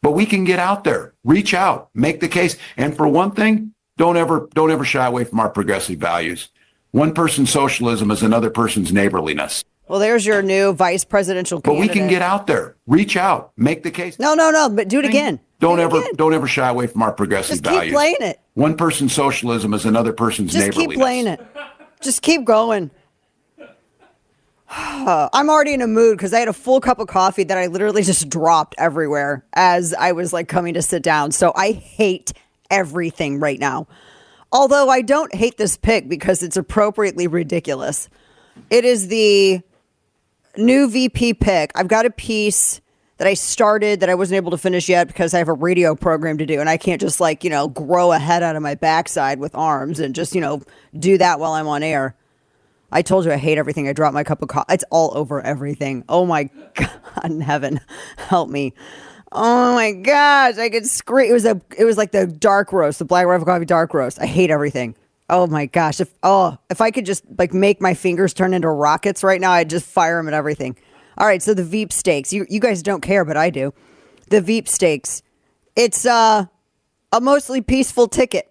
But we can get out there, reach out, make the case. And for one thing, don't ever shy away from our progressive values. One person's socialism is another person's neighborliness. Well, there's your new vice presidential candidate. But we can get out there, reach out, make the case. No, but do it again. Don't ever shy away from our progressive values. Just keep playing it. One person's socialism is another person's neighborliness. Just keep playing it. Just keep going. I'm already in a mood because I had a full cup of coffee that I literally just dropped everywhere as I was like coming to sit down. So I hate everything right now. Although I don't hate this pick because it's appropriately ridiculous. It is the new VP pick. I've got a piece that I started that I wasn't able to finish yet because I have a radio program to do. And I can't just grow a head out of my backside with arms and just, do that while I'm on air. I told you I hate everything. I dropped my cup of coffee. It's all over everything. Oh my God in heaven. Help me. Oh my gosh. I could scream. It was like the dark roast, the Black Rifle Coffee dark roast. I hate everything. Oh my gosh. If I could just make my fingers turn into rockets right now, I'd just fire them at everything. All right. So the Veep stakes, you guys don't care, but I do. The Veep stakes. It's a mostly peaceful ticket.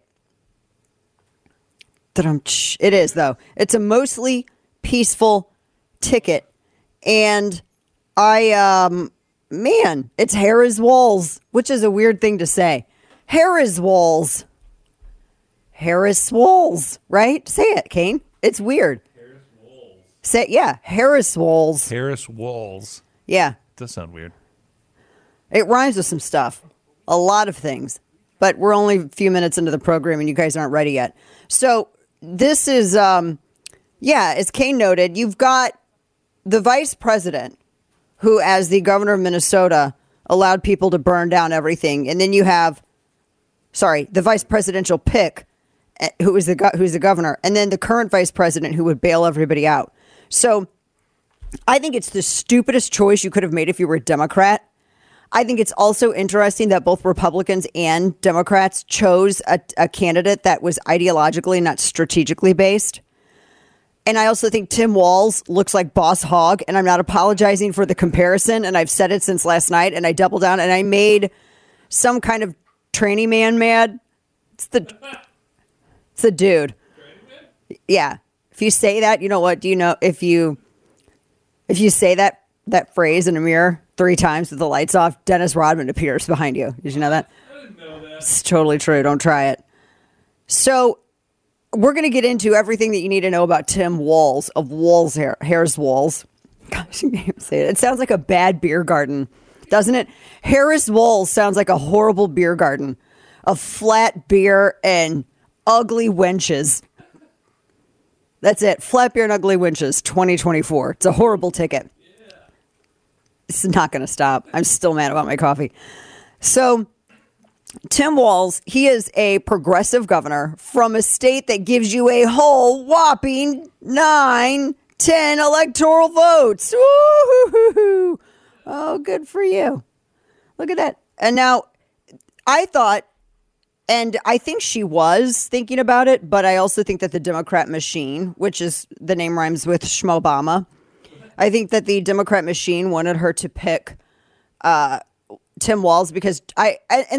It is, though. It's a mostly peaceful ticket. And it's Harris Walls, which is a weird thing to say. Harris Walls, right? Say it, Kane. It's weird. Harris Walls. Say, yeah, Harris Walls. Harris Walls. Yeah. Does sound weird. It rhymes with some stuff. A lot of things. But we're only a few minutes into the program and you guys aren't ready yet. So this is, as Kane noted, you've got the vice president who, as the governor of Minnesota, allowed people to burn down everything. And then you have, the vice presidential pick, who's the governor, and then the current vice president who would bail everybody out. So I think it's the stupidest choice you could have made if you were a Democrat. I think it's also interesting that both Republicans and Democrats chose a candidate that was ideologically, not strategically based. And I also think Tim Walz looks like Boss Hogg, and I'm not apologizing for the comparison. And I've said it since last night, and I doubled down, and I made some kind of tranny man mad. It's the dude. Yeah. If you say that, you know what? Do you know if you say that phrase in a mirror 3 times with the lights off, Dennis Rodman appears behind you. Did you know that? I didn't know that. It's totally true. Don't try it. So we're going to get into everything that you need to know about Tim Walz of Walz Harris Walls. Gosh, you can't even say it. It sounds like a bad beer garden, doesn't it? Harris Walls sounds like a horrible beer garden of flat beer and ugly wenches. That's it. Flat beer and ugly wenches 2024. It's a horrible ticket. It's not going to stop. I'm still mad about my coffee. So Tim Walz, he is a progressive governor from a state that gives you a whole whopping 9, 10 electoral votes. Woo-hoo-hoo-hoo. Oh, good for you. Look at that. And now I thought, and I think she was thinking about it, but I also think that the Democrat machine, which is the name rhymes with Schmobama, I think that the Democrat machine wanted her to pick Tim Walz because I'm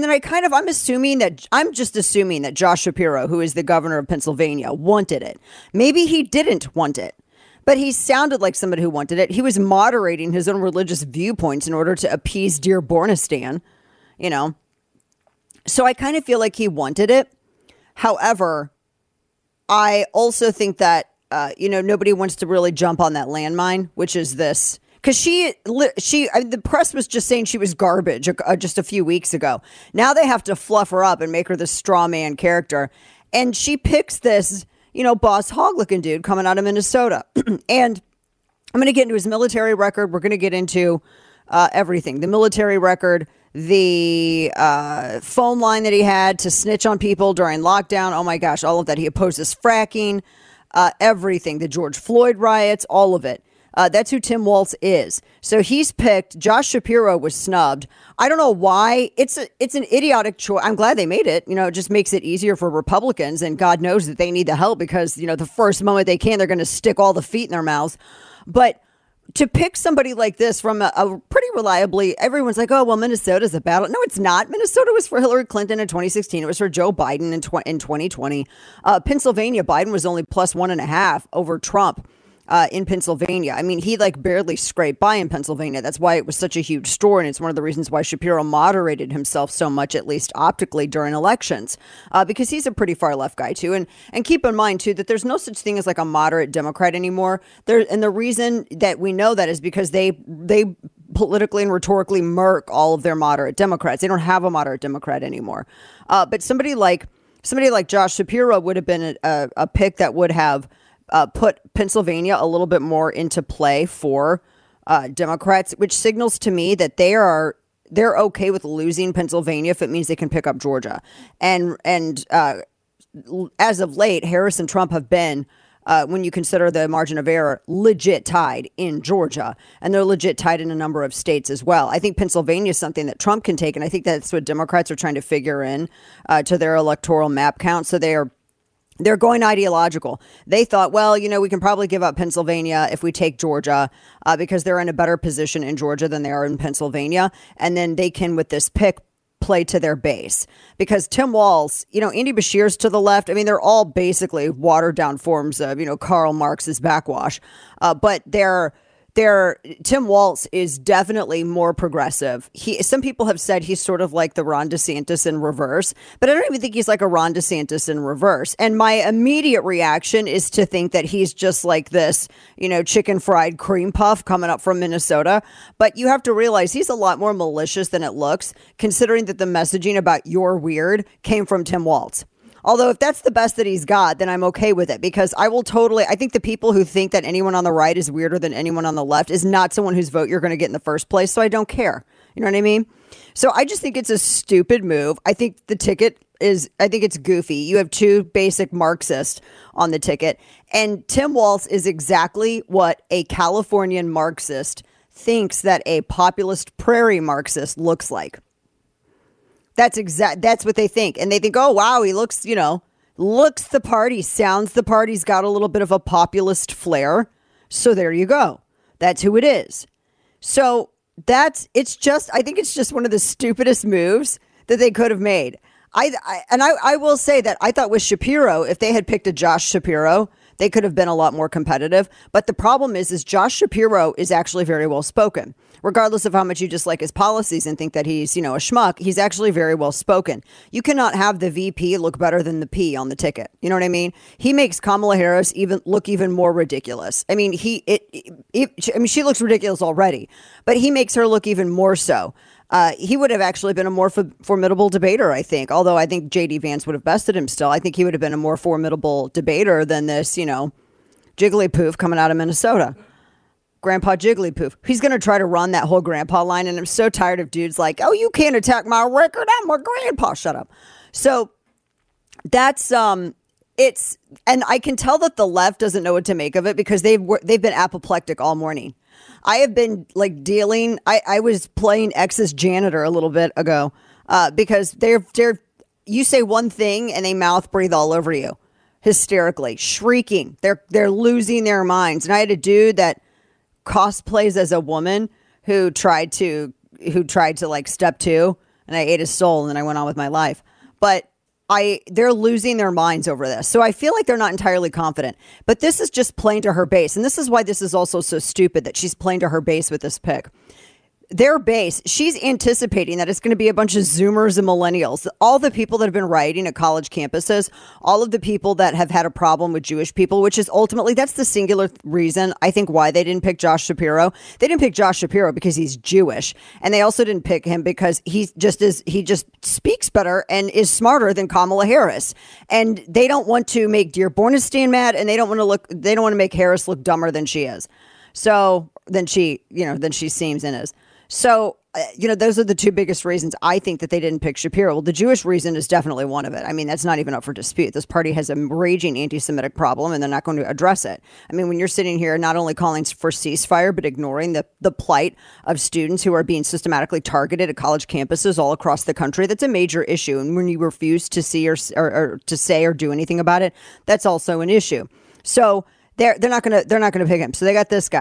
just assuming that Josh Shapiro, who is the governor of Pennsylvania, wanted it. Maybe he didn't want it, but he sounded like somebody who wanted it. He was moderating his own religious viewpoints in order to appease Dear Bornistan, So I kind of feel like he wanted it. However, I also think that nobody wants to really jump on that landmine, which is this. Because the press was just saying she was garbage just a few weeks ago. Now they have to fluff her up and make her this straw man character. And she picks this, Boss Hogg looking dude coming out of Minnesota. And I'm going to get into his military record. We're going to get into everything. The military record, the phone line that he had to snitch on people during lockdown. Oh my gosh, all of that. He opposes fracking. Everything, the George Floyd riots, all of it. That's who Tim Walz is. So he's picked. Josh Shapiro was snubbed. I don't know why. It's an idiotic choice. I'm glad they made it. It just makes it easier for Republicans, and God knows that they need the help because, the first moment they can, they're going to stick all the feet in their mouths. But to pick somebody like this from a pretty reliably, everyone's like, oh, well, Minnesota's a battle. No, it's not. Minnesota was for Hillary Clinton in 2016. It was for Joe Biden in 2020. Pennsylvania, Biden was only plus 1.5 over Trump. In Pennsylvania. I mean, he like barely scraped by in Pennsylvania. That's why it was such a huge story. And it's one of the reasons why Shapiro moderated himself so much, at least optically, during elections, because he's a pretty far left guy, too. And keep in mind, too, that there's no such thing as like a moderate Democrat anymore. And the reason that we know that is because they politically and rhetorically murk all of their moderate Democrats. They don't have a moderate Democrat anymore. But somebody like Josh Shapiro would have been a pick that would have put Pennsylvania a little bit more into play for Democrats, which signals to me that they're okay with losing Pennsylvania if it means they can pick up Georgia. And as of late, Harris and Trump have been, when you consider the margin of error, legit tied in Georgia, and they're legit tied in a number of states as well. I think Pennsylvania is something that Trump can take, and I think that's what Democrats are trying to figure in to their electoral map count. So they're going ideological. They thought, well, we can probably give up Pennsylvania if we take Georgia because they're in a better position in Georgia than they are in Pennsylvania. And then they can, with this pick, play to their base. Because Tim Walz, Andy Bashir's to the left. I mean, they're all basically watered down forms of, Karl Marx's backwash. But Tim Walz is definitely more progressive. Some people have said he's sort of like the Ron DeSantis in reverse, but I don't even think he's like a Ron DeSantis in reverse. And my immediate reaction is to think that he's just like this, chicken fried cream puff coming up from Minnesota. But you have to realize he's a lot more malicious than it looks, considering that the messaging about "you're weird" came from Tim Walz. Although if that's the best that he's got, then I'm okay with it, because I think the people who think that anyone on the right is weirder than anyone on the left is not someone whose vote you're going to get in the first place. So I don't care. You know what I mean? So I just think it's a stupid move. I think it's goofy. You have two basic Marxists on the ticket, and Tim Walz is exactly what a Californian Marxist thinks that a populist prairie Marxist looks like. That's what they think. And they think, oh, wow, he looks, looks the party, sounds the party's got a little bit of a populist flair. So there you go. That's who it is. So I think it's just one of the stupidest moves that they could have made. I will say that I thought with Shapiro, if they had picked a Josh Shapiro, they could have been a lot more competitive. But the problem is Josh Shapiro is actually very well spoken. Regardless of how much you dislike his policies and think that he's, a schmuck, he's actually very well spoken. You cannot have the VP look better than the P on the ticket. You know what I mean? He makes Kamala Harris look even more ridiculous. I mean, she looks ridiculous already, but he makes her look even more so. He would have actually been a more formidable debater, I think. Although I think J.D. Vance would have bested him still. I think he would have been a more formidable debater than this, Jigglypoof coming out of Minnesota. Grandpa Jigglypoof. He's going to try to run that whole grandpa line. And I'm so tired of dudes like, oh, you can't attack my record. I'm a grandpa. Shut up. So that's, and I can tell that the left doesn't know what to make of it because they've been apoplectic all morning. I have been like I was playing X's janitor a little bit ago because you say one thing and they mouth breathe all over you hysterically, shrieking. They're losing their minds. And I had a dude that cosplays as a woman who tried to like step two, and I ate his soul and then I went on with my life. But they're losing their minds over this. So I feel like they're not entirely confident, but this is just playing to her base. And this is why this is also so stupid that she's playing to her base with this pick. Their base, she's anticipating that it's going to be a bunch of Zoomers and millennials, all the people that have been rioting at college campuses, all of the people that have had a problem with Jewish people, which is ultimately, that's the singular reason I think why they didn't pick Josh Shapiro. They didn't pick Josh Shapiro because he's Jewish. And they also didn't pick him because he just speaks better and is smarter than Kamala Harris. And they don't want to make Dearbornistan mad, and they don't want to make Harris look dumber than she is. So than she seems and is. So, those are the two biggest reasons I think that they didn't pick Shapiro. Well, the Jewish reason is definitely one of it. I mean, that's not even up for dispute. This party has a raging anti-Semitic problem, and they're not going to address it. I mean, when you're sitting here not only calling for ceasefire, but ignoring the plight of students who are being systematically targeted at college campuses all across the country, that's a major issue. And when you refuse to see or to say or do anything about it, that's also an issue. So they're not going to pick him. So they got this guy.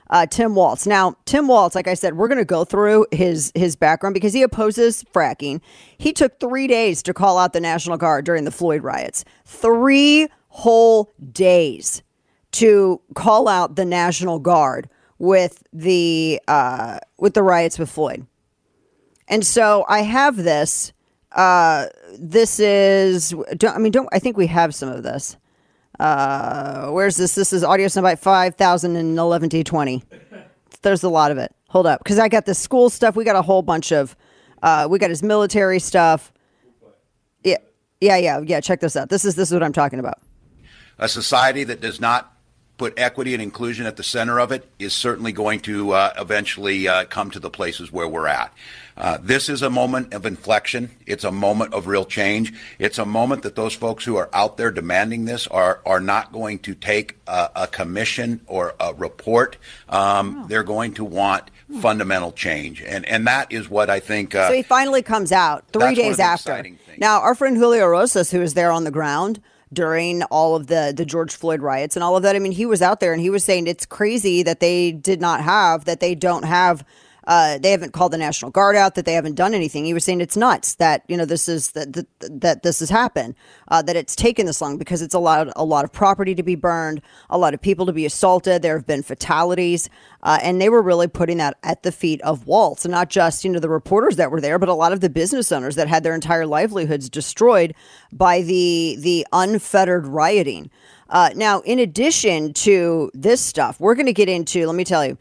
Tim Walz. Now, Tim Walz, like I said, we're going to go through his background because he opposes fracking. He took 3 days to call out the National Guard during the Floyd riots. 3 whole days to call out the National Guard with the riots with Floyd. And so I have this. This is, I think we have some of this. Where's this? This is audio soundbite 5011-20. There's a lot of it. Hold up. Because I got the school stuff. We got a whole bunch of, we got his military stuff. Yeah. Check this out. This is what I'm talking about. A society that does not put equity and inclusion at the center of it is certainly going to eventually come to the places where we're at. This is a moment of inflection. It's a moment of real change. It's a moment that those folks who are out there demanding this are not going to take a commission or a report. They're going to want fundamental change. And that is what I think. So he finally comes out 3 days after. Now, our friend Julio Rosas, who was there on the ground during all of the George Floyd riots and all of that. I mean, he was out there and he was saying it's crazy that they haven't called the National Guard out, that they haven't done anything. He was saying it's nuts that, this is that this has happened, that it's taken this long because it's allowed a lot of property to be burned, a lot of people to be assaulted. There have been fatalities, and they were really putting that at the feet of Walz, and not just, the reporters that were there, but a lot of the business owners that had their entire livelihoods destroyed by the unfettered rioting. Now, in addition to this stuff, we're going to get into, let me tell you,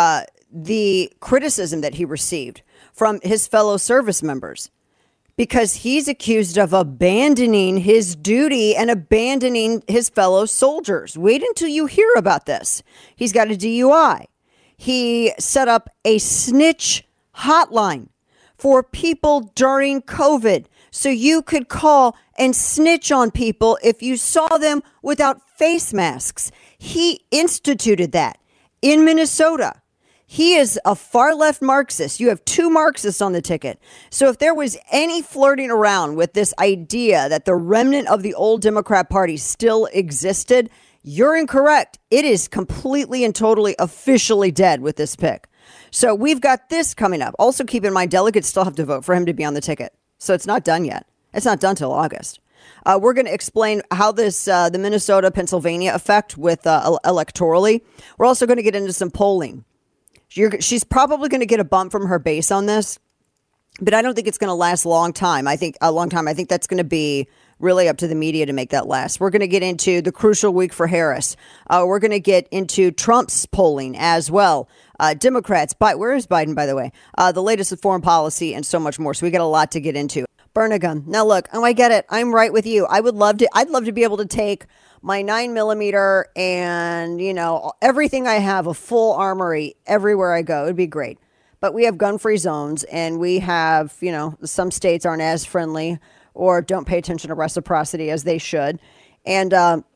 the criticism that he received from his fellow service members because he's accused of abandoning his duty and abandoning his fellow soldiers. Wait until you hear about this. He's got a DUI. He set up a snitch hotline for people during COVID so you could call and snitch on people if you saw them without face masks. He instituted that in Minnesota. He is a far left Marxist. You have 2 Marxists on the ticket. So if there was any flirting around with this idea that the remnant of the old Democrat Party still existed, you're incorrect. It is completely and totally officially dead with this pick. So we've got this coming up. Also, keep in mind, delegates still have to vote for him to be on the ticket. So it's not done yet. It's not done till August. We're going to explain how this, the Minnesota-Pennsylvania effect with electorally. We're also going to get into some polling. She's probably going to get a bump from her base on this, but I don't think it's going to last a long time. I think that's going to be really up to the media to make that last. We're going to get into the crucial week for Harris. We're going to get into Trump's polling as well. Democrats, where is Biden, by the way? The latest with foreign policy and so much more. So we got a lot to get into. Burn a gun. Now, look, I get it. I'm right with you. I'd love to be able to take my 9mm and, everything I have, a full armory everywhere I go. It'd be great. But we have gun-free zones and we have, some states aren't as friendly or don't pay attention to reciprocity as they should. And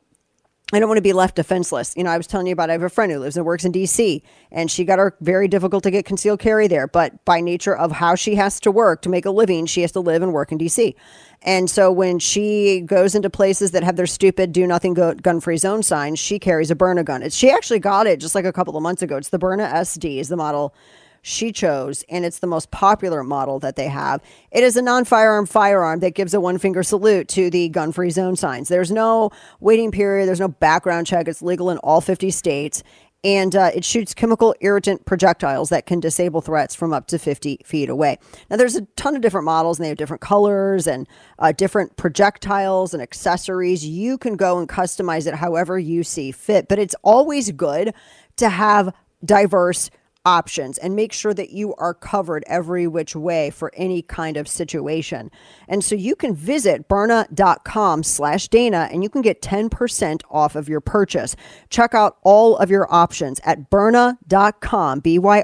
I don't want to be left defenseless. I was telling you about, I have a friend who lives and works in D.C. and she got her very difficult to get concealed carry there. But by nature of how she has to work to make a living, she has to live and work in D.C. And so when she goes into places that have their stupid do nothing gun-free zone signs, she carries a Byrna gun. She actually got it just like a couple of months ago. It's the Byrna SD is the model she chose, and it's the most popular model that they have. It is a non-firearm firearm that gives a one-finger salute to the gun-free zone signs. There's no waiting period. There's no background check. It's legal in all 50 states. And it shoots chemical irritant projectiles that can disable threats from up to 50 feet away. Now, there's a ton of different models, and they have different colors and different projectiles and accessories. You can go and customize it however you see fit. But it's always good to have diverse options and make sure that you are covered every which way for any kind of situation. And so you can visit Byrna.com/Dana and you can get 10% off of your purchase. Check out all of your options at Byrna.com,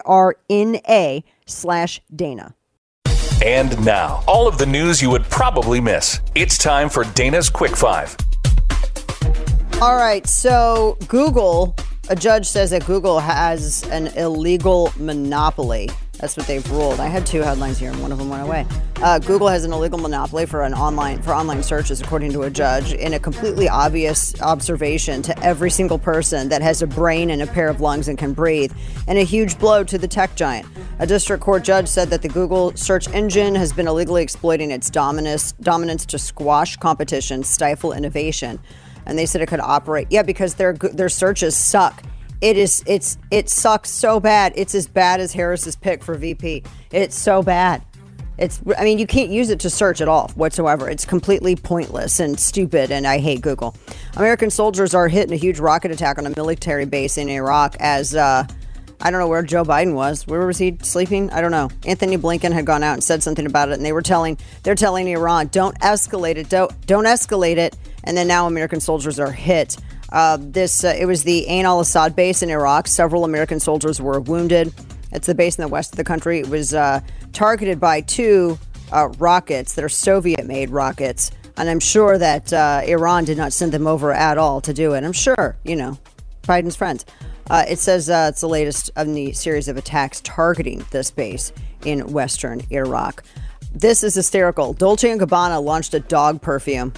BYRNA/Dana. And now, all of the news you would probably miss. It's time for Dana's Quick Five. All right, so Google, a judge says that Google has an illegal monopoly. That's what they've ruled. I had two headlines here, and one of them went away. Google has an illegal monopoly for online searches, according to a judge, in a completely obvious observation to every single person that has a brain and a pair of lungs and can breathe, and a huge blow to the tech giant. A district court judge said that the Google search engine has been illegally exploiting its dominance to squash competition, stifle innovation, and they said it could operate. Yeah, because their searches suck. It sucks so bad. It's as bad as Harris's pick for VP. It's so bad. You can't use it to search at all whatsoever. It's completely pointless and stupid, and I hate Google. American soldiers are hit in a huge rocket attack on a military base in Iraq as, I don't know where Joe Biden was. Where was he sleeping? I don't know. Anthony Blinken had gone out and said something about it, and they're telling Iran, don't escalate it, don't escalate it. And then now American soldiers are hit. It was the Ain al-Assad base in Iraq. Several American soldiers were wounded. It's the base in the west of the country. It was targeted by two rockets that are Soviet-made rockets. And I'm sure that Iran did not send them over at all to do it. I'm sure, Biden's friends. It says it's the latest of the series of attacks targeting this base in western Iraq. This is hysterical. Dolce & Gabbana launched a dog perfume.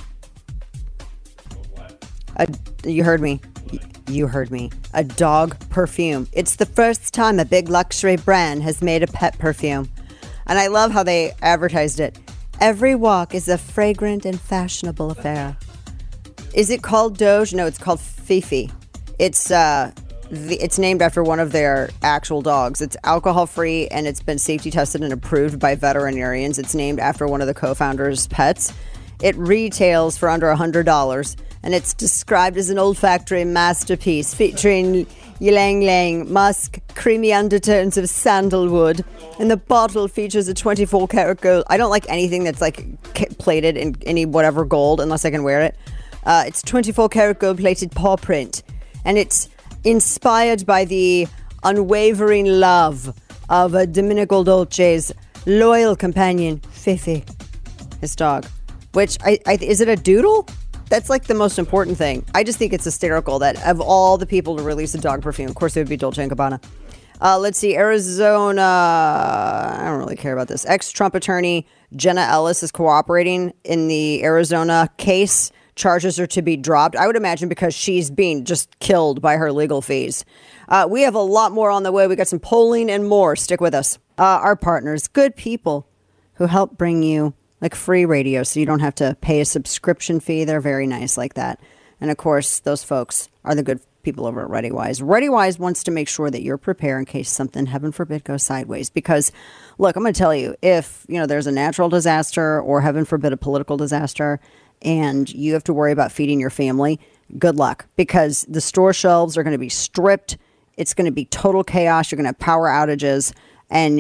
You heard me. You heard me. A dog perfume. It's the first time a big luxury brand has made a pet perfume. And I love how they advertised it. Every walk is a fragrant and fashionable affair. Is it called Doge? No, it's called Fifi. It's named after one of their actual dogs. It's alcohol-free, and it's been safety tested and approved by veterinarians. It's named after one of the co-founders' pets. It retails for under $100. And it's described as an olfactory masterpiece featuring ylang-ylang, musk, creamy undertones of sandalwood. And the bottle features a 24-karat gold. I don't like anything that's like plated in any whatever gold unless I can wear it. It's 24-karat gold-plated paw print. And it's inspired by the unwavering love of Domenico Dolce's loyal companion, Fifi, his dog. Which, is it a doodle? That's like the most important thing. I just think it's hysterical that of all the people to release a dog perfume, of course it would be Dolce & Gabbana. Let's see, Arizona, I don't really care about this. Ex-Trump attorney Jenna Ellis is cooperating in the Arizona case. Charges are to be dropped, I would imagine, because she's being just killed by her legal fees. We have a lot more on the way. We got some polling and more. Stick with us. Our partners, good people who help bring you like free radio, so you don't have to pay a subscription fee. They're very nice like that. And of course, those folks are the good people over at ReadyWise. ReadyWise wants to make sure that you're prepared in case something, heaven forbid, goes sideways. Because, look, I'm going to tell you, if there's a natural disaster or, heaven forbid, a political disaster, and you have to worry about feeding your family, good luck. Because the store shelves are going to be stripped. It's going to be total chaos. You're going to have power outages. And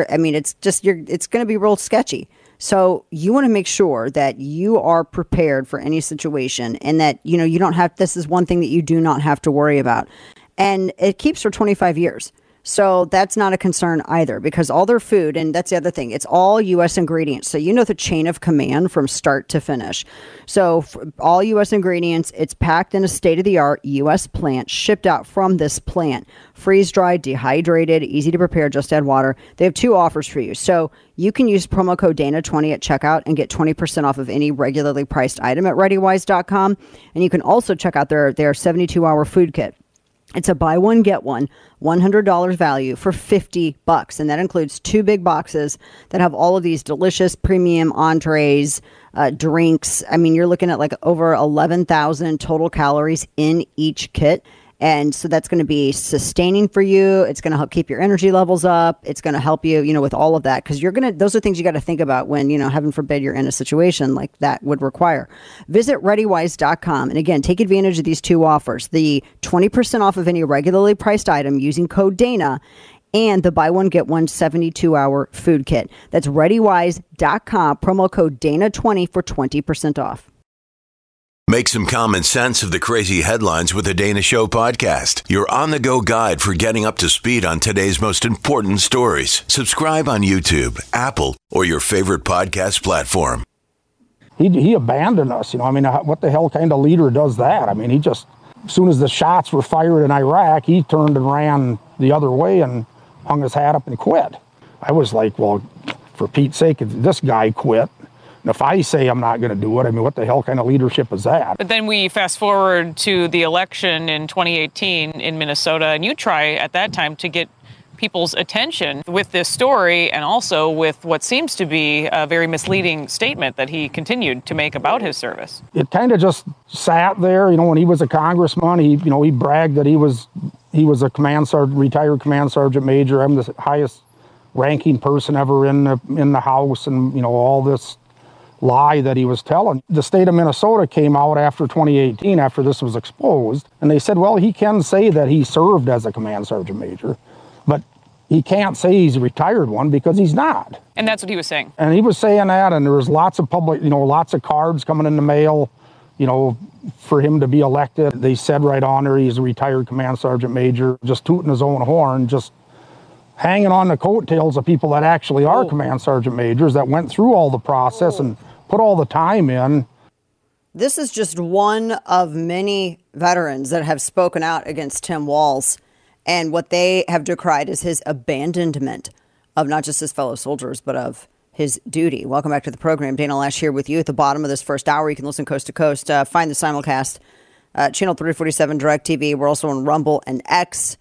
it's going to be real sketchy. So you want to make sure that you are prepared for any situation and that, you don't have, this is one thing that you do not have to worry about. And it keeps for 25 years. So that's not a concern either, because all their food, and that's the other thing, it's all U.S. ingredients. So the chain of command from start to finish. So all U.S. ingredients, it's packed in a state-of-the-art U.S. plant, shipped out from this plant. Freeze-dried, dehydrated, easy to prepare, just add water. They have two offers for you. So you can use promo code Dana20 at checkout and get 20% off of any regularly priced item at ReadyWise.com. And you can also check out their 72-hour food kit. It's a buy one, get one, $100 value for $50. And that includes two big boxes that have all of these delicious premium entrees, drinks. You're looking at like over 11,000 total calories in each kit. And so that's going to be sustaining for you. It's going to help keep your energy levels up. It's going to help you, with all of that. Because those are things you got to think about when, heaven forbid, you're in a situation like that would require. Visit ReadyWise.com. And again, take advantage of these two offers. The 20% off of any regularly priced item using code Dana, and the buy one, get one 72-hour food kit. That's ReadyWise.com, promo code Dana20 for 20% off. Make some common sense of the crazy headlines with the Dana Show podcast. Your on-the-go guide for getting up to speed on today's most important stories. Subscribe on YouTube, Apple, or your favorite podcast platform. He abandoned us. What the hell kind of leader does that? He just, as soon as the shots were fired in Iraq, he turned and ran the other way and hung his hat up and quit. I was like, well, for Pete's sake, if this guy quit, and if I say I'm not going to do it, I mean, what the hell kind of leadership is that? But then we fast forward to the election in 2018 in Minnesota, and you try at that time to get people's attention with this story and also with what seems to be a very misleading statement that he continued to make about his service. It kind of just sat there, when he was a congressman, he bragged that he was a command sergeant, retired command sergeant major. I'm the highest ranking person ever in the House, and all this lie that he was telling. The state of Minnesota came out after 2018, after this was exposed, and they said, well, he can say that he served as a command sergeant major, but he can't say he's a retired one because he's not. And that's what he was saying. And he was saying that, and there was lots of lots of cards coming in the mail, for him to be elected. They said right on there he's a retired command sergeant major, just tooting his own horn, just hanging on the coattails of people that actually are command sergeant majors that went through all the process and put all the time in. This is just one of many veterans that have spoken out against Tim Walz, and what they have decried is his abandonment of not just his fellow soldiers, but of his duty. Welcome back to the program. Dana Loesch here with you at the bottom of this first hour. You can listen coast to coast. Find the simulcast, channel 347 DirecTV. We're also on Rumble and X.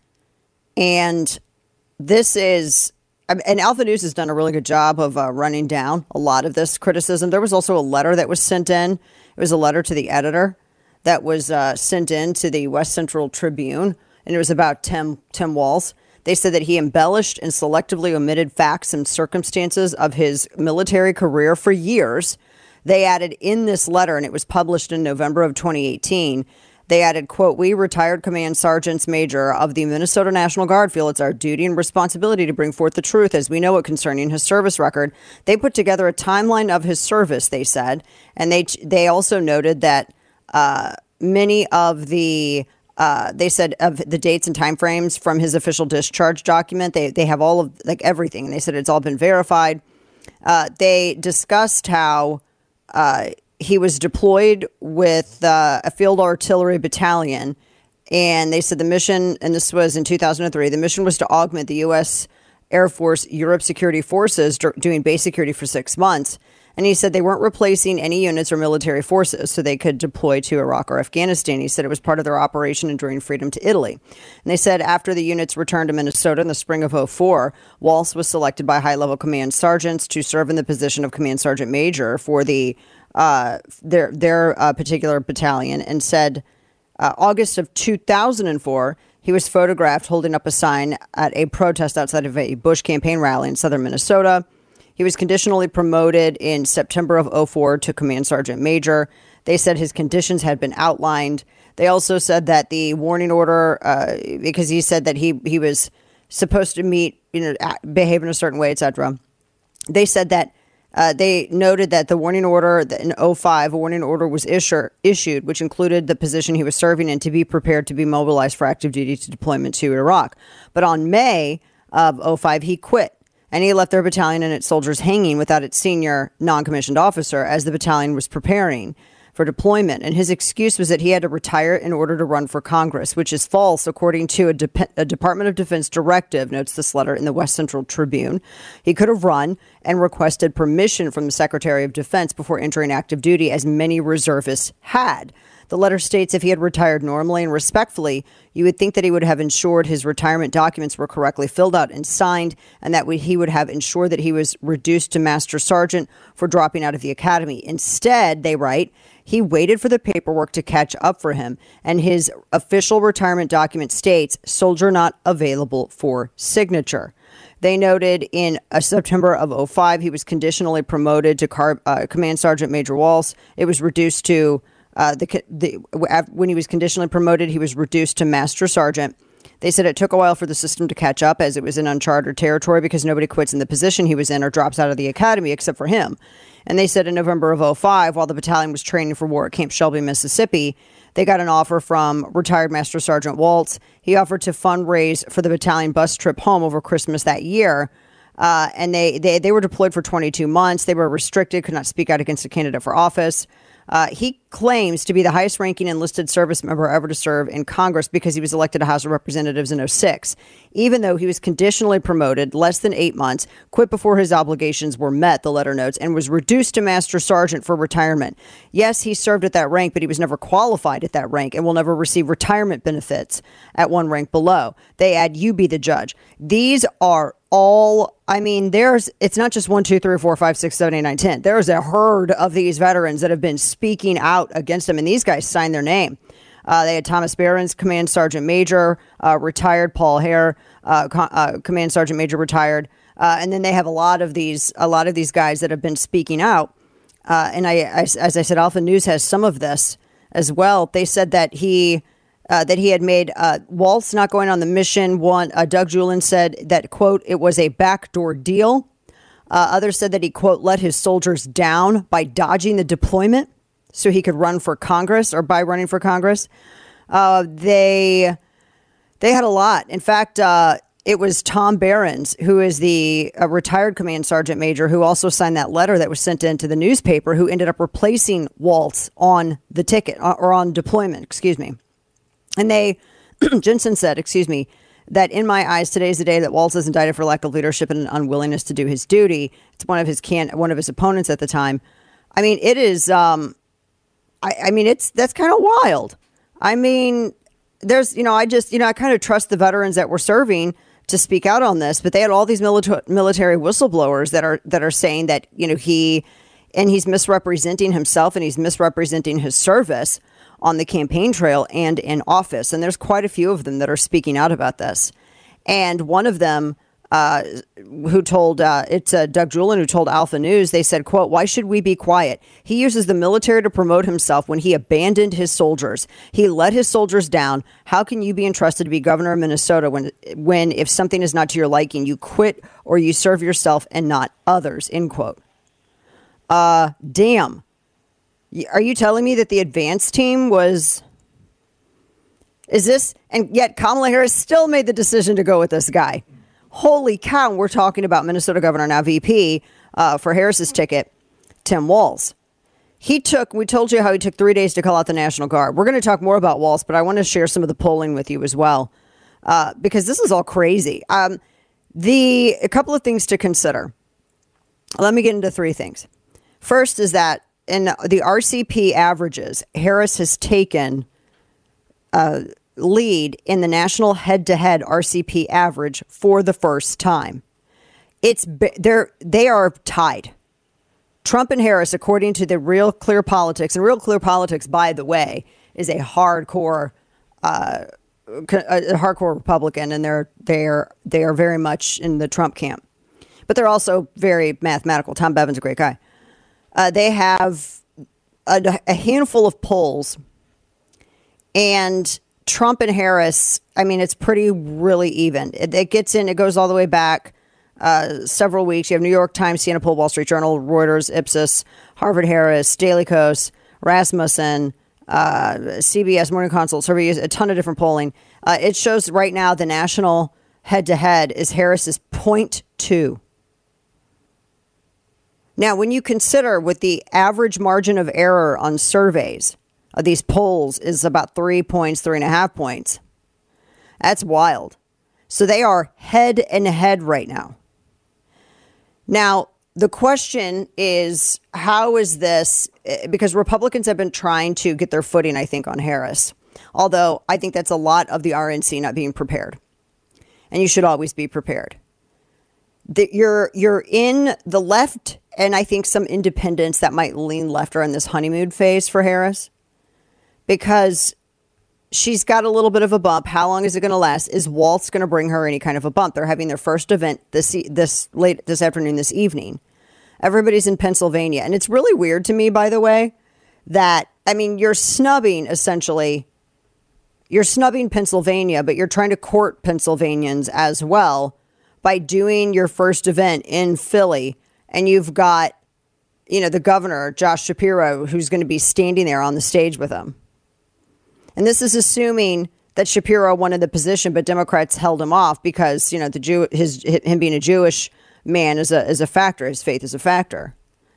And this is, and Alpha News has done a really good job of running down a lot of this criticism. There was also a letter that was sent in. It was a letter to the editor that was sent in to the West Central Tribune, and it was about Tim Walz. They said that he embellished and selectively omitted facts and circumstances of his military career for years. They added in this letter, and it was published in November of 2018, they added, quote, "We retired command sergeants major of the Minnesota National Guard feel it's our duty and responsibility to bring forth the truth as we know it concerning his service record." They put together a timeline of his service, they said, and they also noted that many of the they said of the dates and timeframes from his official discharge document, they have all of everything, and they said it's all been verified. They discussed how he was deployed with a field artillery battalion, and they said the mission, and this was in 2003, the mission was to augment the U.S. Air Force Europe Security Forces doing base security for 6 months. And he said they weren't replacing any units or military forces so they could deploy to Iraq or Afghanistan. He said it was part of their operation enduring freedom to Italy. And they said after the units returned to Minnesota in the spring of 2004, Walz was selected by high-level command sergeants to serve in the position of command sergeant major for the their particular battalion, and said August of 2004, he was photographed holding up a sign at a protest outside of a Bush campaign rally in southern Minnesota. He was conditionally promoted in September of 2004 to command sergeant major. They said his conditions had been outlined. They also said that the warning order, because he said that he was supposed to meet, behave in a certain way, etc. They said that they noted that the warning order in 2005, a warning order was issued, which included the position he was serving in to be prepared to be mobilized for active duty to deployment to Iraq. But on May of 2005, he quit. And he left their battalion and its soldiers hanging without its senior non-commissioned officer as the battalion was preparing for deployment. And his excuse was that he had to retire in order to run for Congress, which is false, according to a Department of Defense directive, notes this letter in the West Central Tribune. He could have run and requested permission from the Secretary of Defense before entering active duty, as many reservists had. The letter states if he had retired normally and respectfully, you would think that he would have ensured his retirement documents were correctly filled out and signed, and that he would have ensured that he was reduced to master sergeant for dropping out of the academy. Instead, they write, he waited for the paperwork to catch up for him, and his official retirement document states, soldier not available for signature. They noted in September of 2005, he was conditionally promoted to Command Sergeant Major Walz. It was reduced to when he was conditionally promoted, he was reduced to Master Sergeant. They said it took a while for the system to catch up, as it was in uncharted territory, because nobody quits in the position he was in or drops out of the academy except for him. And they said in November of 2005, while the battalion was training for war at Camp Shelby, Mississippi, they got an offer from retired Master Sergeant Walz. He offered to fundraise for the battalion bus trip home over Christmas that year. And they were deployed for 22 months. They were restricted, could not speak out against a candidate for office. He claims to be the highest ranking enlisted service member ever to serve in Congress because he was elected to House of Representatives in '06, even though he was conditionally promoted less than 8 months, quit before his obligations were met, the letter notes, and was reduced to Master Sergeant for retirement. Yes, he served at that rank, but he was never qualified at that rank and will never receive retirement benefits at one rank below. They add, you be the judge. These are all, I mean, it's not just 1, 2, 3, 4, 5, 6, 7, 8, 9, 10. There's a herd of these veterans that have been speaking out against him, and these guys signed their name. They had Thomas Behrens, Command Sergeant Major, retired. Paul Hare, Command Sergeant Major, retired. And then they have a lot of these guys that have been speaking out. And as I said, Alpha News has some of this as well. They said that he had made Waltz not going on the mission. Doug Julin said that, quote, it was a backdoor deal. Others said that he, quote, let his soldiers down by dodging the deployment so he could run for Congress, or by running for Congress. They had a lot. In fact, it was Tom Behrens, who is the retired Command Sergeant Major, who also signed that letter that was sent into the newspaper, who ended up replacing Waltz on the ticket, or on deployment, excuse me. And Jensen said, that in my eyes, today is the day that Waltz is indicted for lack of leadership and an unwillingness to do his duty. It's one of his opponents at the time. I mean, it is, that's kind of wild. I mean, there's, I kind of trust the veterans that were serving to speak out on this, but they had all these military whistleblowers that are saying that, he's misrepresenting himself and he's misrepresenting his service on the campaign trail and in office. And there's quite a few of them that are speaking out about this. And one of them who told, it's Doug Julin, who told Alpha News, they said, quote, why should we be quiet? He uses the military to promote himself when he abandoned his soldiers. He let his soldiers down. How can you be entrusted to be governor of Minnesota when if something is not to your liking, you quit or you serve yourself and not others, end quote. Damn. Are you telling me that the advance team and yet Kamala Harris still made the decision to go with this guy? Holy cow. We're talking about Minnesota Governor, now VP, for Harris's ticket, Tim Walz. We told you how he took 3 days to call out the National Guard. We're going to talk more about Walz, but I want to share some of the polling with you as well, because this is all crazy. A couple of things to consider. Let me get into 3 things. First is that in the RCP averages, Harris has taken lead in the national head-to-head RCP average for the first time. They are tied. Trump and Harris, according to the Real Clear Politics, and Real Clear Politics, by the way, is a hardcore Republican, and they are very much in the Trump camp, but they're also very mathematical. Tom Bevan's a great guy. They have a handful of polls, and Trump and Harris, I mean, it's really even. It goes all the way back several weeks. You have New York Times, CNN poll, Wall Street Journal, Reuters, Ipsos, Harvard Harris, Daily Kos, Rasmussen, CBS, Morning Consult, survey, a ton of different polling. It shows right now the national head-to-head is Harris's 0.2. Now, when you consider what the average margin of error on surveys of these polls is about 3 points, 3.5 points, that's wild. So they are head and head right now. Now, the question is, how is this? Because Republicans have been trying to get their footing, I think, on Harris. Although I think that's a lot of the RNC not being prepared. And you should always be prepared. You're in the left, and I think some independents that might lean left are in this honeymoon phase for Harris, because she's got a little bit of a bump. How long is it going to last? Is Waltz going to bring her any kind of a bump? They're having their first event this afternoon, this evening. Everybody's in Pennsylvania, and it's really weird to me, by the way, that you're snubbing Pennsylvania, but you're trying to court Pennsylvanians as well by doing your first event in Philly. And you've got, the governor, Josh Shapiro, who's going to be standing there on the stage with him. And this is assuming that Shapiro wanted the position, but Democrats held him off because, him being a Jewish man is a factor. His faith is a factor.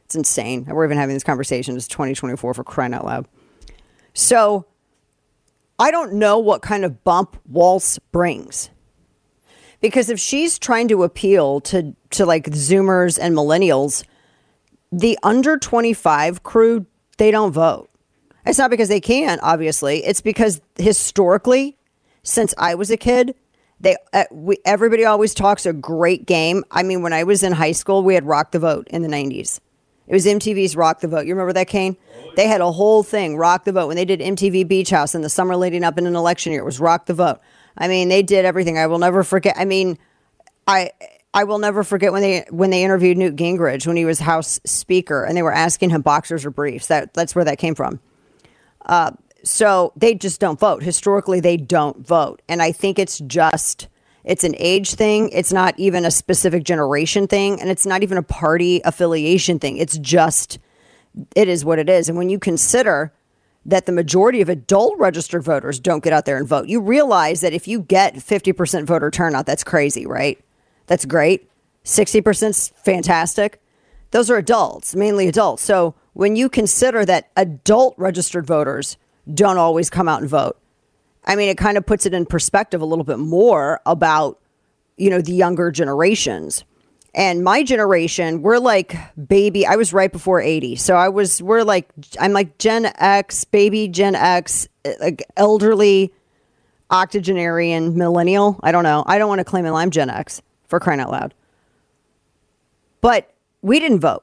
It's insane. We're even having this conversation. It's 2024 for crying out loud. So I don't know what kind of bump Walz brings. Because if she's trying to appeal to like Zoomers and millennials, the under 25 crew, they don't vote. It's not because they can't, obviously. It's because historically, since I was a kid, everybody always talks a great game. I mean, when I was in high school, we had Rock the Vote in the 90s. It was MTV's Rock the Vote. You remember that, Kane? They had a whole thing, Rock the Vote. When they did MTV Beach House in the summer leading up in an election year, it was Rock the Vote. I mean, they did everything. I will never forget. I mean, I will never forget when they interviewed Newt Gingrich when he was House Speaker and they were asking him boxers or briefs. That's where that came from. So they just don't vote. Historically, they don't vote. And I think it's an age thing. It's not even a specific generation thing. And it's not even a party affiliation thing. It is what it is. And when you consider that the majority of adult registered voters don't get out there and vote, you realize that if you get 50% voter turnout, that's crazy, right? That's great. 60% is fantastic. Those are adults, mainly adults. So when you consider that adult registered voters don't always come out and vote, I mean, it kind of puts it in perspective a little bit more about, the younger generations. And my generation, we're like baby. I was right before 80. So I'm like Gen X, baby Gen X, like elderly octogenarian millennial. I don't know. I don't want to claim it. I'm Gen X, for crying out loud. But we didn't vote.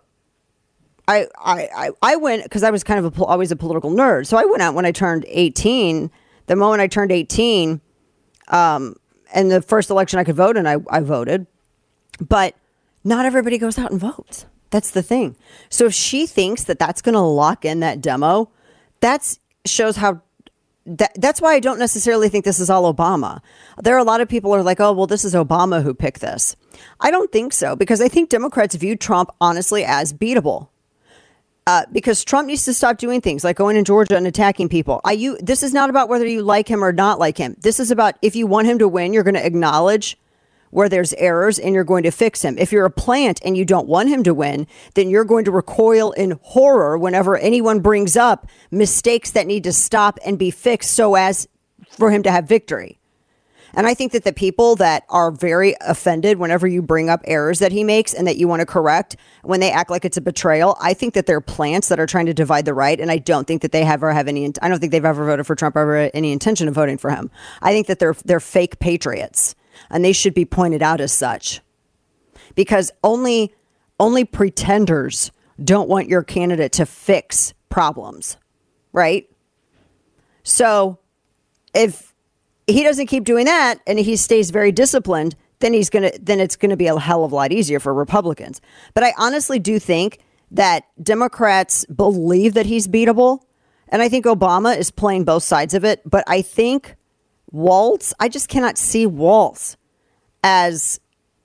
I went because I was kind of always a political nerd. So I went out when I turned 18. The moment I turned 18, and the first election I could vote in, I voted. But not everybody goes out and votes. That's the thing. So if she thinks that that's going to lock in that demo, that shows how. That's why I don't necessarily think this is all Obama. There are a lot of people who are like, oh, well, this is Obama who picked this. I don't think so, because I think Democrats view Trump, honestly, as beatable. Because Trump needs to stop doing things like going in Georgia and attacking people. This is not about whether you like him or not like him. This is about if you want him to win, you're going to acknowledge where there's errors and you're going to fix him. If you're a plant and you don't want him to win, then you're going to recoil in horror whenever anyone brings up mistakes that need to stop and be fixed so as for him to have victory. And I think that the people that are very offended whenever you bring up errors that he makes and that you want to correct, when they act like it's a betrayal, I think that they're plants that are trying to divide the right. And I don't think that I don't think they've ever voted for Trump or ever any intention of voting for him. I think that they're fake patriots. And they should be pointed out as such, because only pretenders don't want your candidate to fix problems, right? So if he doesn't keep doing that and he stays very disciplined, then it's going to be a hell of a lot easier for Republicans. But I honestly do think that Democrats believe that he's beatable. And I think Obama is playing both sides of it. But I think Walz, I just cannot see Walz as,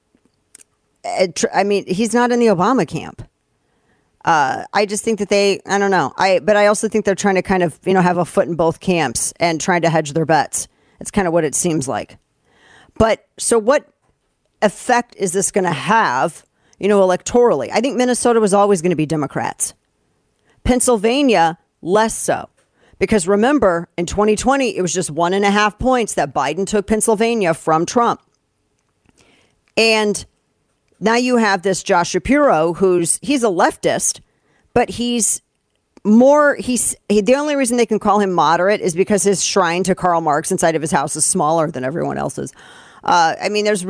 he's not in the Obama camp. I just think that I don't know. But I also think they're trying to kind of, have a foot in both camps and trying to hedge their bets. It's kind of what it seems like. But so what effect is this going to have, electorally? I think Minnesota was always going to be Democrats. Pennsylvania, less so. Because remember, in 2020, it was just 1.5 points that Biden took Pennsylvania from Trump. And now you have this Josh Shapiro, he's a leftist, but the only reason they can call him moderate is because his shrine to Karl Marx inside of his house is smaller than everyone else's. He's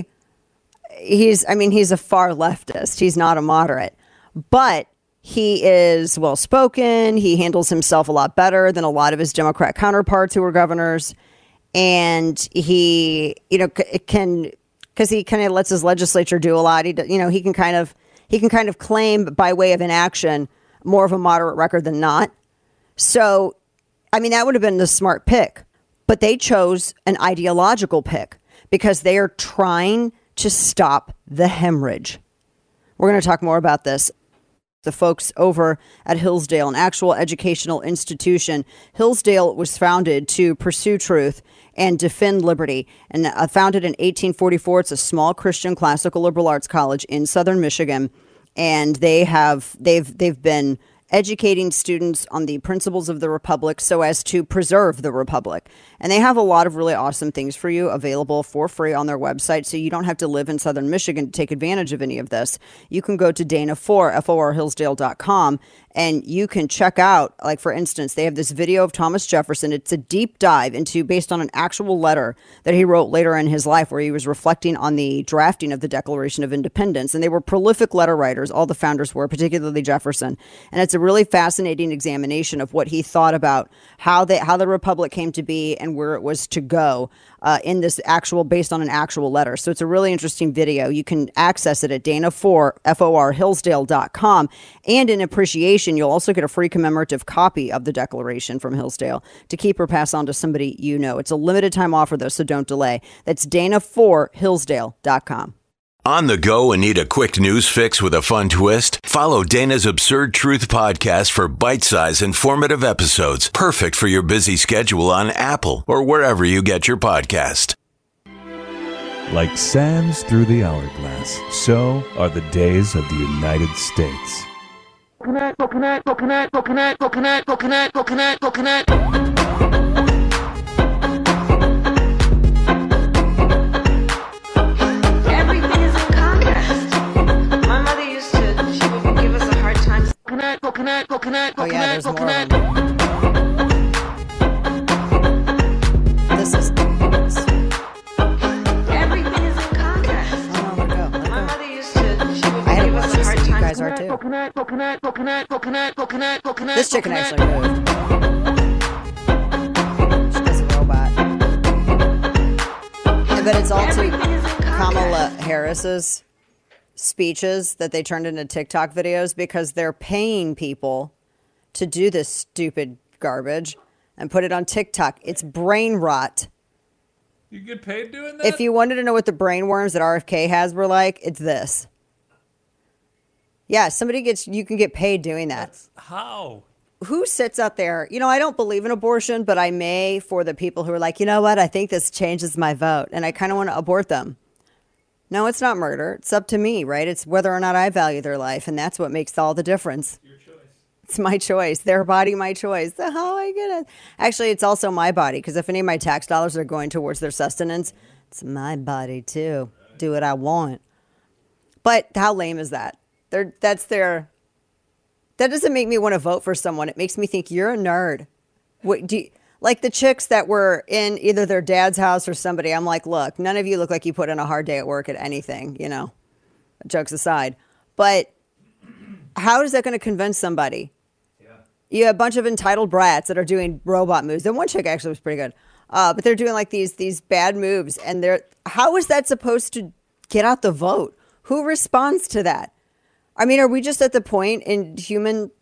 a far leftist. He's not a moderate, but he is well-spoken. He handles himself a lot better than a lot of his Democrat counterparts who are governors. And he, because he kind of lets his legislature do a lot. He can kind of claim by way of inaction more of a moderate record than not. So, that would have been the smart pick. But they chose an ideological pick because they are trying to stop the hemorrhage. We're going to talk more about this. The folks over at Hillsdale, an actual educational institution. Hillsdale was founded to pursue truth and defend liberty. And founded in 1844, it's a small Christian classical liberal arts college in southern Michigan. and they've been educating students on the principles of the Republic so as to preserve the Republic. And they have a lot of really awesome things for you available for free on their website, so you don't have to live in Southern Michigan to take advantage of any of this. You can go to Dana4FORHillsdale.com and you can check out, like, for instance, they have this video of Thomas Jefferson. It's a deep dive based on an actual letter that he wrote later in his life where he was reflecting on the drafting of the Declaration of Independence. And they were prolific letter writers. All the founders were, particularly Jefferson. And it's a really fascinating examination of what he thought about how the Republic came to be and where it was to go in this based on an actual letter. So it's a really interesting video. You can access it at Dana4FORHillsdale.com. And in appreciation, you'll also get a free commemorative copy of the Declaration from Hillsdale to keep or pass on to somebody you know. It's a limited time offer, though, so don't delay. That's Dana4Hillsdale.com. On the go and need a quick news fix with a fun twist? Follow Dana's Absurd Truth podcast for bite-sized informative episodes, perfect for your busy schedule on Apple or wherever you get your podcast. Like sands through the hourglass, so are the days of the United States. Oh yeah, there's more of them. This is... Everything is in context. Oh, let it go. My mother used to, she would I had to give watch us a this, hard and you time. guys are too. This chicken actually moved. She's a robot. But it's all to Kamala Harris's speeches that they turned into TikTok videos because they're paying people to do this stupid garbage and put it on TikTok. It's brain rot. You get paid doing that? If you wanted to know what the brain worms that RFK has were like, it's this. Yeah, you can get paid doing that. How? Who sits out there? I don't believe in abortion, but I may for the people who are like, you know what? I think this changes my vote and I kind of want to abort them. No, it's not murder. It's up to me, right? It's whether or not I value their life, and that's what makes all the difference. Your choice. It's my choice. Their body, my choice. How am I gonna? Actually, it's also my body, because if any of my tax dollars are going towards their sustenance, it's my body too. Do what I want. But how lame is that? That doesn't make me want to vote for someone. It makes me think you're a nerd. What do you? Like the chicks that were in either their dad's house or somebody, I'm like, look, none of you look like you put in a hard day at work at anything, jokes aside. But how is that going to convince somebody? Yeah. You have a bunch of entitled brats that are doing robot moves. And one chick actually was pretty good. But they're doing like these bad moves. And how is that supposed to get out the vote? Who responds to that? I mean, are we just at the point in human,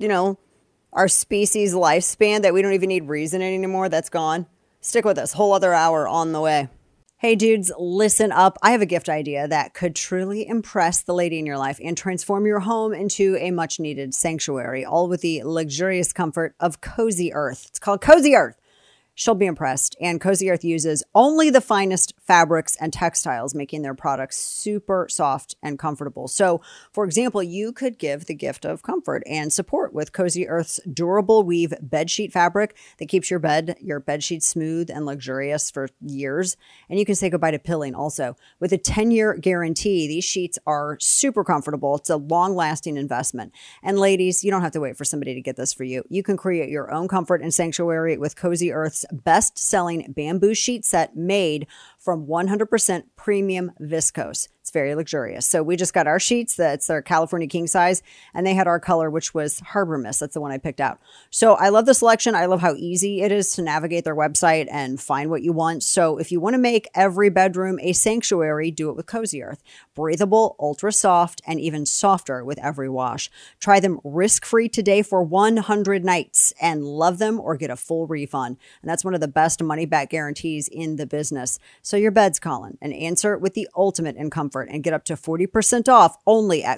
our species lifespan that we don't even need reason anymore? That's gone. Stick with us. Whole other hour on the way. Hey dudes, listen up. I have a gift idea that could truly impress the lady in your life and transform your home into a much needed sanctuary, all with the luxurious comfort of Cozy Earth. It's called Cozy Earth. She'll be impressed. And Cozy Earth uses only the finest fabrics and textiles, making their products super soft and comfortable. So, for example, you could give the gift of comfort and support with Cozy Earth's durable weave bedsheet fabric that keeps your bedsheet smooth and luxurious for years. And you can say goodbye to pilling also. With a 10-year guarantee, these sheets are super comfortable. It's a long-lasting investment. And ladies, you don't have to wait for somebody to get this for you. You can create your own comfort and sanctuary with Cozy Earth's best-selling bamboo sheet set made from 100% premium viscose. It's very luxurious. So we just got our sheets. That's our California king size. And they had our color, which was Harbor Mist. That's the one I picked out. So I love the selection. I love how easy it is to navigate their website and find what you want. So if you want to make every bedroom a sanctuary, do it with Cozy Earth. Breathable, ultra soft, and even softer with every wash. Try them risk-free today for 100 nights and love them or get a full refund. And that's one of the best money-back guarantees in the business. So your bed's calling, and answer with the ultimate in comfort and get up to 40% off only at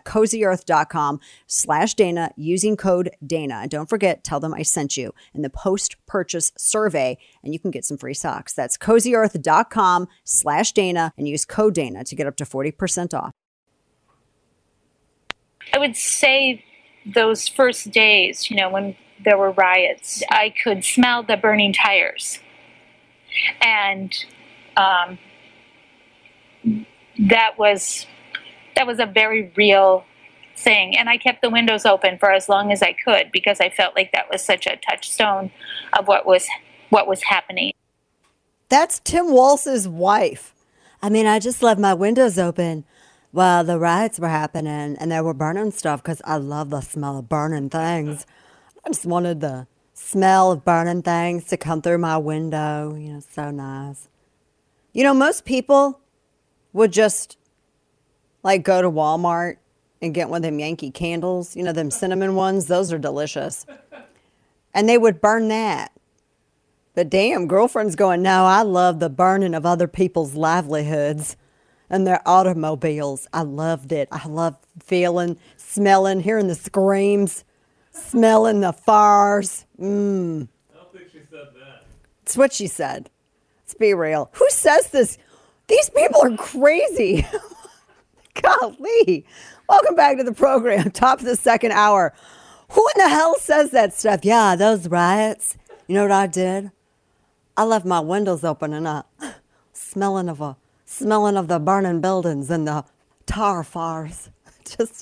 CozyEarth.com/Dana using code Dana. And don't forget, tell them I sent you in the post-purchase survey and you can get some free socks. That's CozyEarth.com/Dana and use code Dana to get up to 40% off. I would say those first days, when there were riots, I could smell the burning tires. And that was a very real thing. And I kept the windows open for as long as I could because I felt like that was such a touchstone of what was happening. That's Tim Walz's wife. I mean, I just left my windows open while the riots were happening and they were burning stuff because I love the smell of burning things. I just wanted the smell of burning things to come through my window. So nice. Most people would just like go to Walmart and get one of them Yankee candles, them cinnamon ones. Those are delicious. And they would burn that. But damn, girlfriend's going, no, I love the burning of other people's livelihoods and their automobiles. I loved it. I loved feeling, smelling, hearing the screams, smelling the fires. I don't think she said that. It's what she said. Let's be real. Who says this? These people are crazy. Golly. Welcome back to the program. Top of the second hour. Who in the hell says that stuff? Yeah, those riots. You know what I did? I left my windows open and smelling of the burning buildings and the tar fires. Just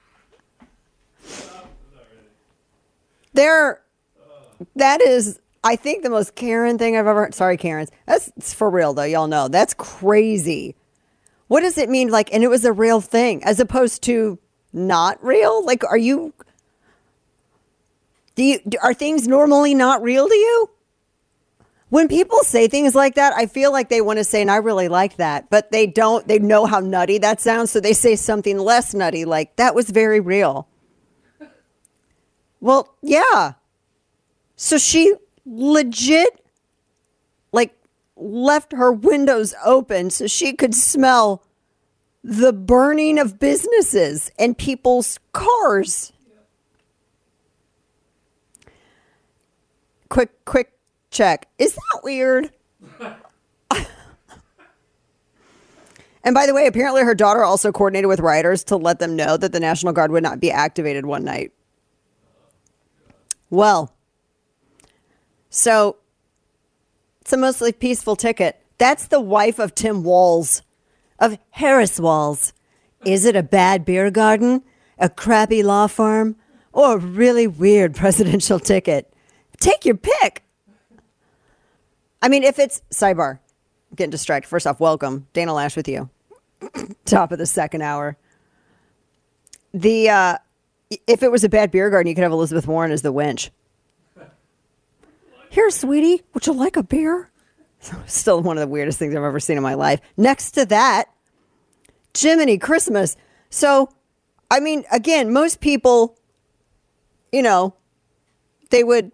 that is, I think, the most Karen thing I've ever heard. Sorry, Karens. It's for real though. Y'all know that's crazy. What does it mean? Like, and it was a real thing as opposed to not real? Like, are things normally not real to you? When people say things like that, I feel like they want to say, and I really like that, but they don't. They know how nutty that sounds, so they say something less nutty, like, that was very real. Well, yeah. So she legit, left her windows open so she could smell the burning of businesses and people's cars. Quick check. Is that weird? And by the way, apparently her daughter also coordinated with rioters to let them know that the National Guard would not be activated one night. Well, so it's a mostly peaceful ticket. That's the wife of Tim Walz, of Harris Walz. Is it a bad beer garden, a crappy law firm, or a really weird presidential ticket? Take your pick. I mean, if it's sidebar, I'm getting distracted. First off, welcome. Dana Lash with you. Top of the second hour. If it was a bad beer garden, you could have Elizabeth Warren as the wench. Here, sweetie, would you like a beer? Still one of the weirdest things I've ever seen in my life. Next to that, Jiminy Christmas. So, I mean, again, most people, they would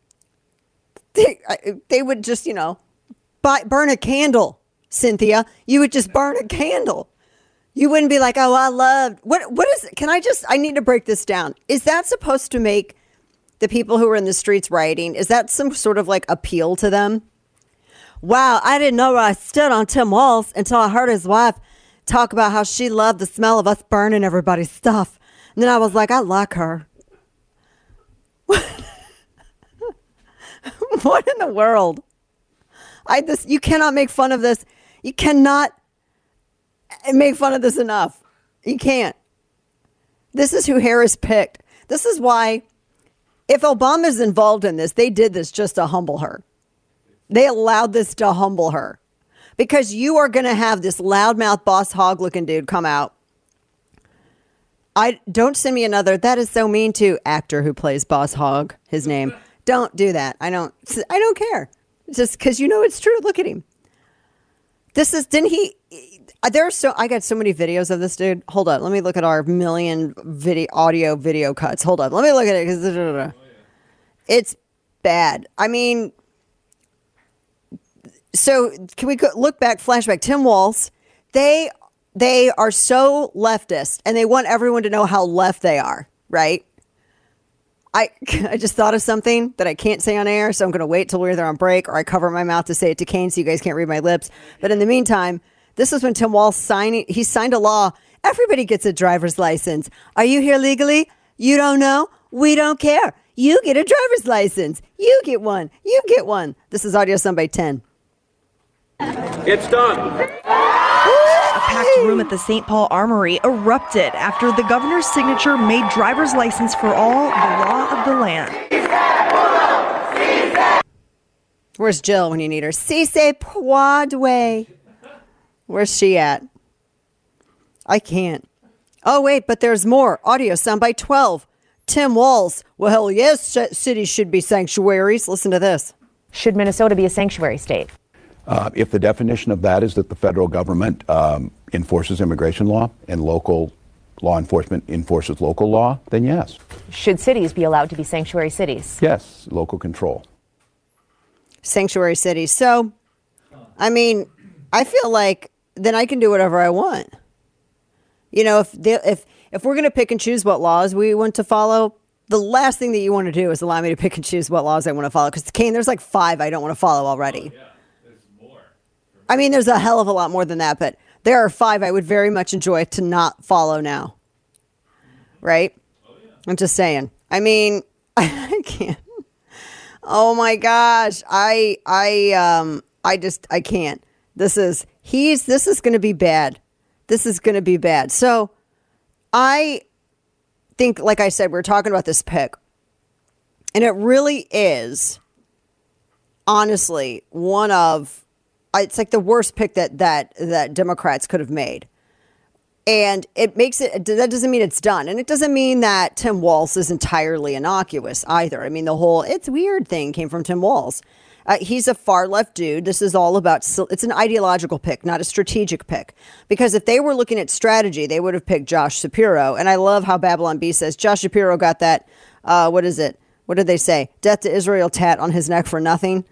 just, burn a candle, Cynthia. You would just burn a candle. You wouldn't be like, oh, I loved, what is it? I need to break this down. Is that supposed to make the people who are in the streets rioting, is that some sort of appeal to them? Wow, I didn't know where I stood on Tim Walz until I heard his wife talk about how she loved the smell of us burning everybody's stuff. And then I was like, I like her. What in the world? You cannot make fun of this. You cannot make fun of this enough. You can't. This is who Harris picked. This is why, if Obama's involved in this, they did this just to humble her. They allowed this to humble her. Because you are going to have this loudmouth boss hog looking dude come out. Don't send me another, that is so mean to actor who plays Boss Hog, his name. Don't do that. I don't care. Just because it's true. Look at him. I got so many videos of this dude. Hold on. Let me look at our million video cuts. Hold on. Let me look at it because it's bad. I mean, so can we look back, flashback? Tim Walz, they are so leftist and they want everyone to know how left they are, right? I just thought of something that I can't say on air, so I'm going to wait till we're either on break or I cover my mouth to say it to Kane so you guys can't read my lips. But in the meantime, this is when Tim Walz signed a law Everybody gets a driver's license. Are you here legally? You don't know? We don't care. You get a driver's license. You get one. You get one. This is Audio Soundbite 10. It's done. A packed room at the St. Paul Armory erupted after the governor's signature made driver's license for all the law of the land. Where's Jill when you need her? Si c'est Broadway. Where's she at? I can't. Oh, wait, but there's more. Audio Soundbite 12. Tim Walz. Well, hell yes, cities should be sanctuaries. Listen to this. Should Minnesota be a sanctuary state? If the definition of that is that the federal government enforces immigration law and local law enforcement enforces local law, then yes. Should cities be allowed to be sanctuary cities? Yes, local control. Sanctuary cities. So, I mean, I feel like then I can do whatever I want. You know, if we're going to pick and choose what laws we want to follow, the last thing that you want to do is allow me to pick and choose what laws I want to follow. Because, Kane, there's like 5 I don't want to follow already. Oh, yeah. There's more. I mean, there's a hell of a lot more than that, but there are 5 I would very much enjoy to not follow now. Right? Oh, yeah. I'm just saying. I mean, I can't. Oh my gosh. I can't. This is going to be bad. This is going to be bad. So I think, like I said, we're talking about this pick, and it really is honestly it's like the worst pick that Democrats could have made. And it makes it, that doesn't mean it's done. And it doesn't mean that Tim Walz is entirely innocuous either. I mean, the whole "it's weird" thing came from Tim Walz. He's a far left dude. This is all about, it's an ideological pick, not a strategic pick. Because if they were looking at strategy, they would have picked Josh Shapiro. And I love how Babylon Bee says Josh Shapiro got that, what is it? What did they say? Death to Israel tat on his neck for nothing.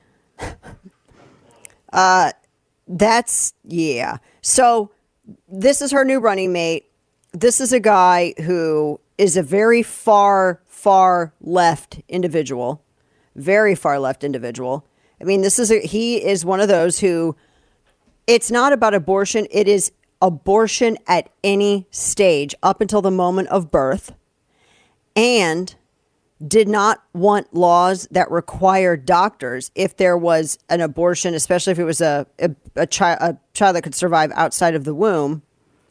That's, yeah. So this is her new running mate. This is a guy who is a very far, far left individual. Very far left individual. I mean, he is one of those who, it's not about abortion. It is abortion at any stage up until the moment of birth, and did not want laws that require doctors if there was an abortion, especially if it was a child that could survive outside of the womb.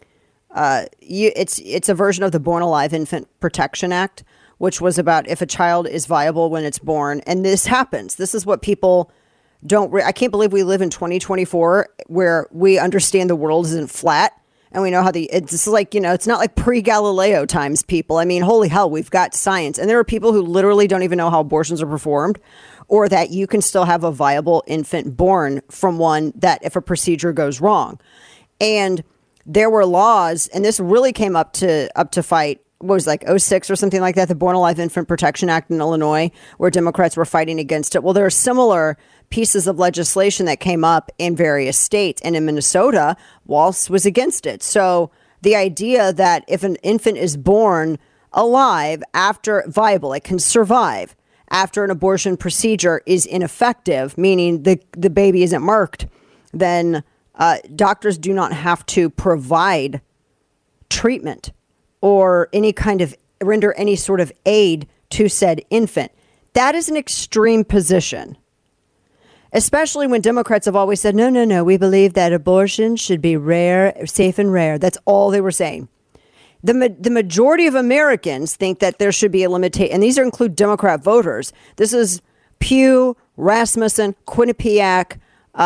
It's a version of the Born Alive Infant Protection Act, which was about if a child is viable when it's born. And this happens. This is what people I can't believe we live in 2024 where we understand the world isn't flat. And we know how it's like, you know, it's not like pre-Galileo times, people. I mean, holy hell, we've got science. And there are people who literally don't even know how abortions are performed, or that you can still have a viable infant born from one that if a procedure goes wrong. And there were laws, and this really came up to fight, what was it, like 06 or something like that, the Born Alive Infant Protection Act in Illinois, where Democrats were fighting against it. Well, there are similar pieces of legislation that came up in various states, and in Minnesota, Walz was against it. So the idea that if an infant is born alive after viable, it can survive after an abortion procedure is ineffective, meaning the baby isn't marked, then doctors do not have to provide treatment or render any sort of aid to said infant. That is an extreme position, especially when Democrats have always said, no, we believe that abortion should be rare, safe and rare. That's all they were saying. The majority of Americans think that there should be a limitation, and these include Democrat voters. This is Pew, Rasmussen, Quinnipiac,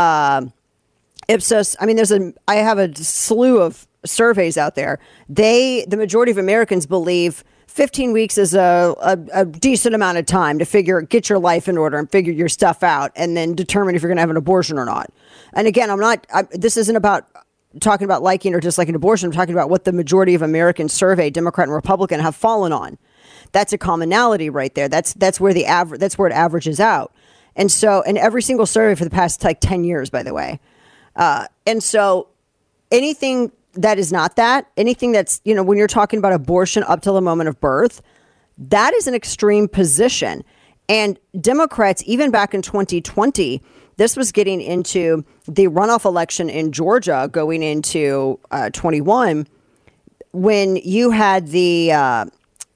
Ipsos. I mean, I have a slew of surveys out there. The majority of Americans believe 15 weeks is a decent amount of time to get your life in order and figure your stuff out, and then determine if you're going to have an abortion or not. And again, this isn't about talking about liking or disliking abortion. I'm talking about what the majority of Americans surveyed, Democrat and Republican, have fallen on. That's a commonality right there. That's where it averages out. And so, in every single survey for the past 10 years, by the way. And so anything that is not that, anything that's, when you're talking about abortion up till the moment of birth, that is an extreme position. And Democrats, even back in 2020, this was getting into the runoff election in Georgia going into 21. when you had the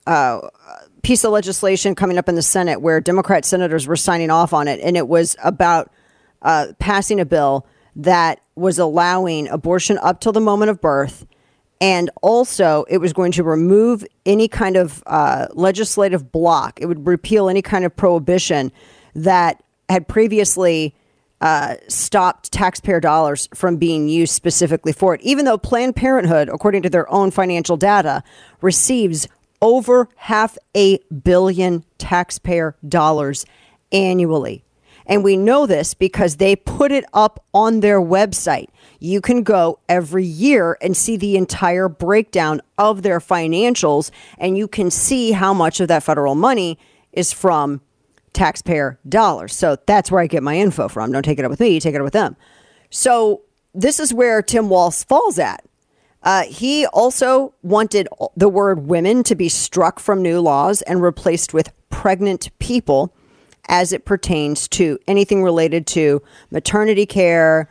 piece of legislation coming up in the Senate where Democrat senators were signing off on it, and it was about passing a bill that was allowing abortion up till the moment of birth. And also, it was going to remove any kind of legislative block. It would repeal any kind of prohibition that had previously stopped taxpayer dollars from being used specifically for it. Even though Planned Parenthood, according to their own financial data, receives over $500 million taxpayer dollars annually. And we know this because they put it up on their website. You can go every year and see the entire breakdown of their financials, and you can see how much of that federal money is from taxpayer dollars. So that's where I get my info from. Don't take it up with me, take it up with them. So this is where Tim Walz falls at. He also wanted the word women to be struck from new laws and replaced with pregnant people as it pertains to anything related to maternity care,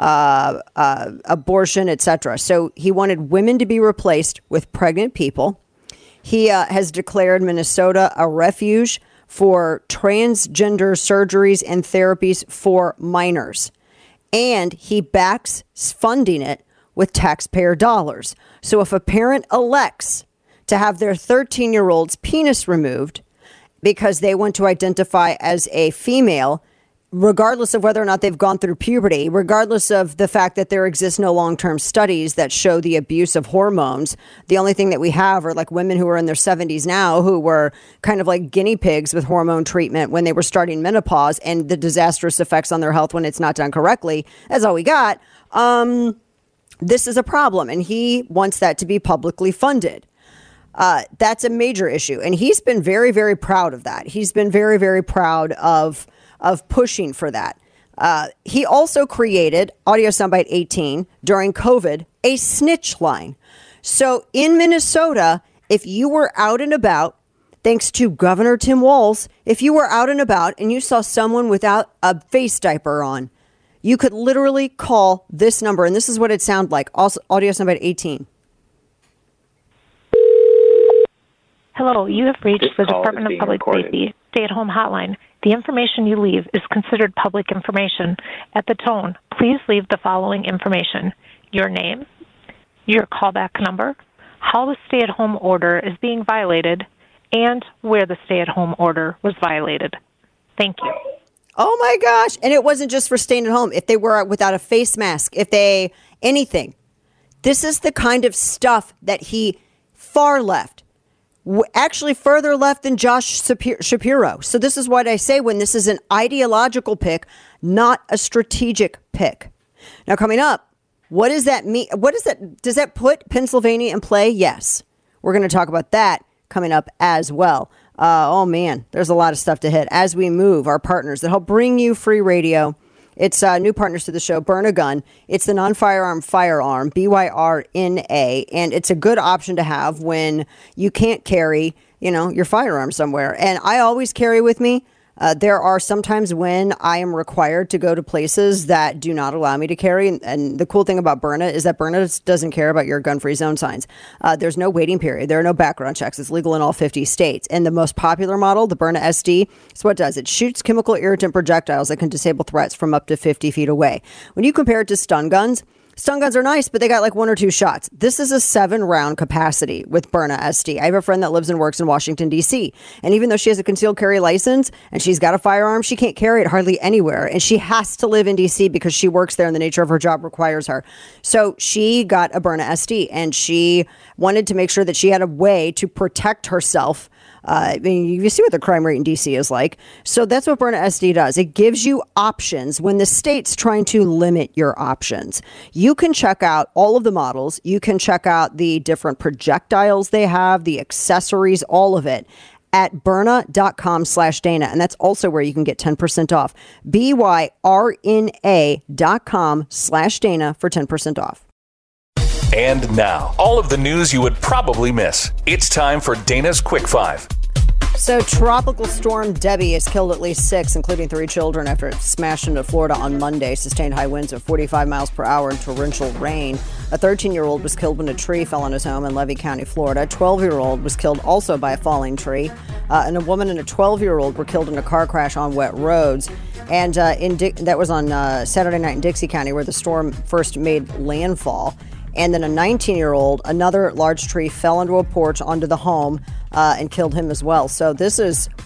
abortion, etc. So he wanted women to be replaced with pregnant people. He has declared Minnesota a refuge for transgender surgeries and therapies for minors. And he backs funding it with taxpayer dollars. So if a parent elects to have their 13-year-old's penis removed because they want to identify as a female, regardless of whether or not they've gone through puberty, regardless of the fact that there exist no long-term studies that show the abuse of hormones. The only thing that we have are like women who are in their 70s now who were kind of like guinea pigs with hormone treatment when they were starting menopause and the disastrous effects on their health when it's not done correctly. That's all we got. This is a problem, and he wants that to be publicly funded. That's a major issue, and he's been very, very proud of that. He's been very, very proud of pushing for that. He also created Audio Soundbite 18 during COVID, a snitch line. So in Minnesota, if you were out and about, thanks to Governor Tim Walz, if you were out and about and you saw someone without a face diaper on, you could literally call this number, and this is what it sounded like. Also, Audio Soundbite 18. Hello, you have reached the Department of Public Safety stay-at-home hotline. The information you leave is considered public information. At the tone, please leave the following information: your name, your callback number, how the stay-at-home order is being violated, and where the stay-at-home order was violated. Thank you. Oh my gosh. And it wasn't just for staying at home. If they were without a face mask, if they, anything. This is the kind of stuff that he far left, actually further left than Josh Shapiro. So this is what I say when this is an ideological pick, not a strategic pick. Now coming up, what does that mean? Does that put Pennsylvania in play? Yes. We're going to talk about that coming up as well. Oh man, there's a lot of stuff to hit as we move. Our partners that help bring you free radio. It's new partners to the show, Byrna Gun. It's the non-firearm firearm, BYRNA, and it's a good option to have when you can't carry, your firearm somewhere. And I always carry with me. There are sometimes when I am required to go to places that do not allow me to carry. And the cool thing about Byrna is that Byrna doesn't care about your gun-free zone signs. There's no waiting period. There are no background checks. It's legal in all 50 states. And the most popular model, the Byrna SD, is what it does. It shoots chemical irritant projectiles that can disable threats from up to 50 feet away. When you compare it to stun guns are nice, but they got like 1 or 2 shots. This is a 7-round capacity with Byrna SD. I have a friend that lives and works in Washington, D.C. And even though she has a concealed carry license and she's got a firearm, she can't carry it hardly anywhere. And she has to live in D.C. because she works there and the nature of her job requires her. So she got a Byrna SD and she wanted to make sure that she had a way to protect herself. I mean, you see what the crime rate in D.C. is like. So that's what Byrna SD does. It gives you options when the state's trying to limit your options. You can check out all of the models. You can check out the different projectiles they have, the accessories, all of it at Byrna.com/Dana. And that's also where you can get 10% off. BYRNA.com/Dana for 10% off. And now, all of the news you would probably miss. It's time for Dana's Quick 5. So Tropical Storm Debbie has killed at least 6, including 3 children, after it smashed into Florida on Monday, sustained high winds of 45 miles per hour and torrential rain. A 13-year-old was killed when a tree fell on his home in Levy County, Florida. A 12-year-old was killed also by a falling tree. And a woman and a 12-year-old were killed in a car crash on wet roads. And that was on Saturday night in Dixie County, where the storm first made landfall. And then a 19-year-old, another large tree fell into a porch onto the home and killed him as well. So that's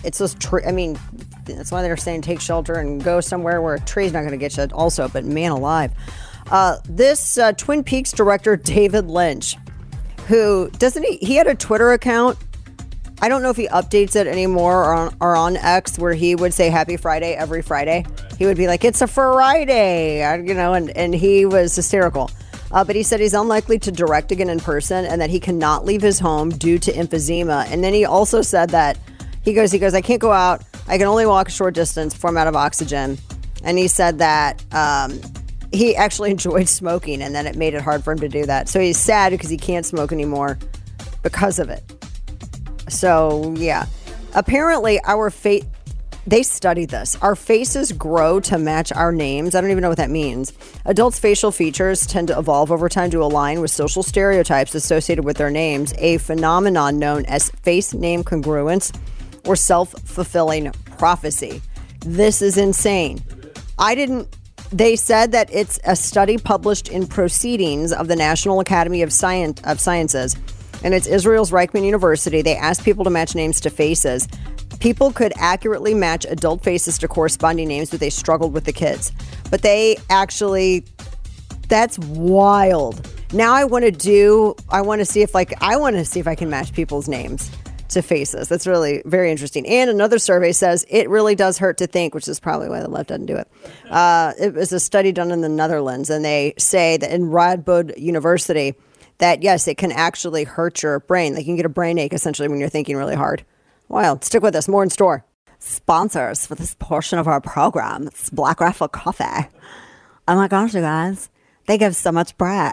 why they're saying take shelter and go somewhere where a tree's not going to get you also. But man alive. This Twin Peaks director, David Lynch, who he had a Twitter account. I don't know if he updates it anymore or on X, where he would say Happy Friday every Friday. He would be like, it's a Friday, and he was hysterical. But he said he's unlikely to direct again in person and that he cannot leave his home due to emphysema. And then he also said that he goes, I can't go out. I can only walk a short distance before I'm out of oxygen. And he said that he actually enjoyed smoking and then it made it hard for him to do that. So he's sad because he can't smoke anymore because of it. So, yeah. Apparently, they studied this. Our faces grow to match our names. I don't even know what that means. Adults' facial features tend to evolve over time to align with social stereotypes associated with their names, a phenomenon known as face name congruence or self-fulfilling prophecy. This is insane. They said that it's a study published in Proceedings of the National Academy of Sciences, and it's Israel's Reichman University. They asked people to match names to faces. People could accurately match adult faces to corresponding names, but they struggled with the kids. But that's wild. Now I want to see if I can match people's names to faces. That's really very interesting. And another survey says it really does hurt to think, which is probably why the left doesn't do it. It was a study done in the Netherlands, and they say that in Radboud University that, yes, it can actually hurt your brain. Like you can get a brain ache, essentially, when you're thinking really hard. Wild. Stick with us. More in store. Sponsors for this portion of our program. It's Black Rifle Coffee. Oh my gosh, you guys. They give so much brat.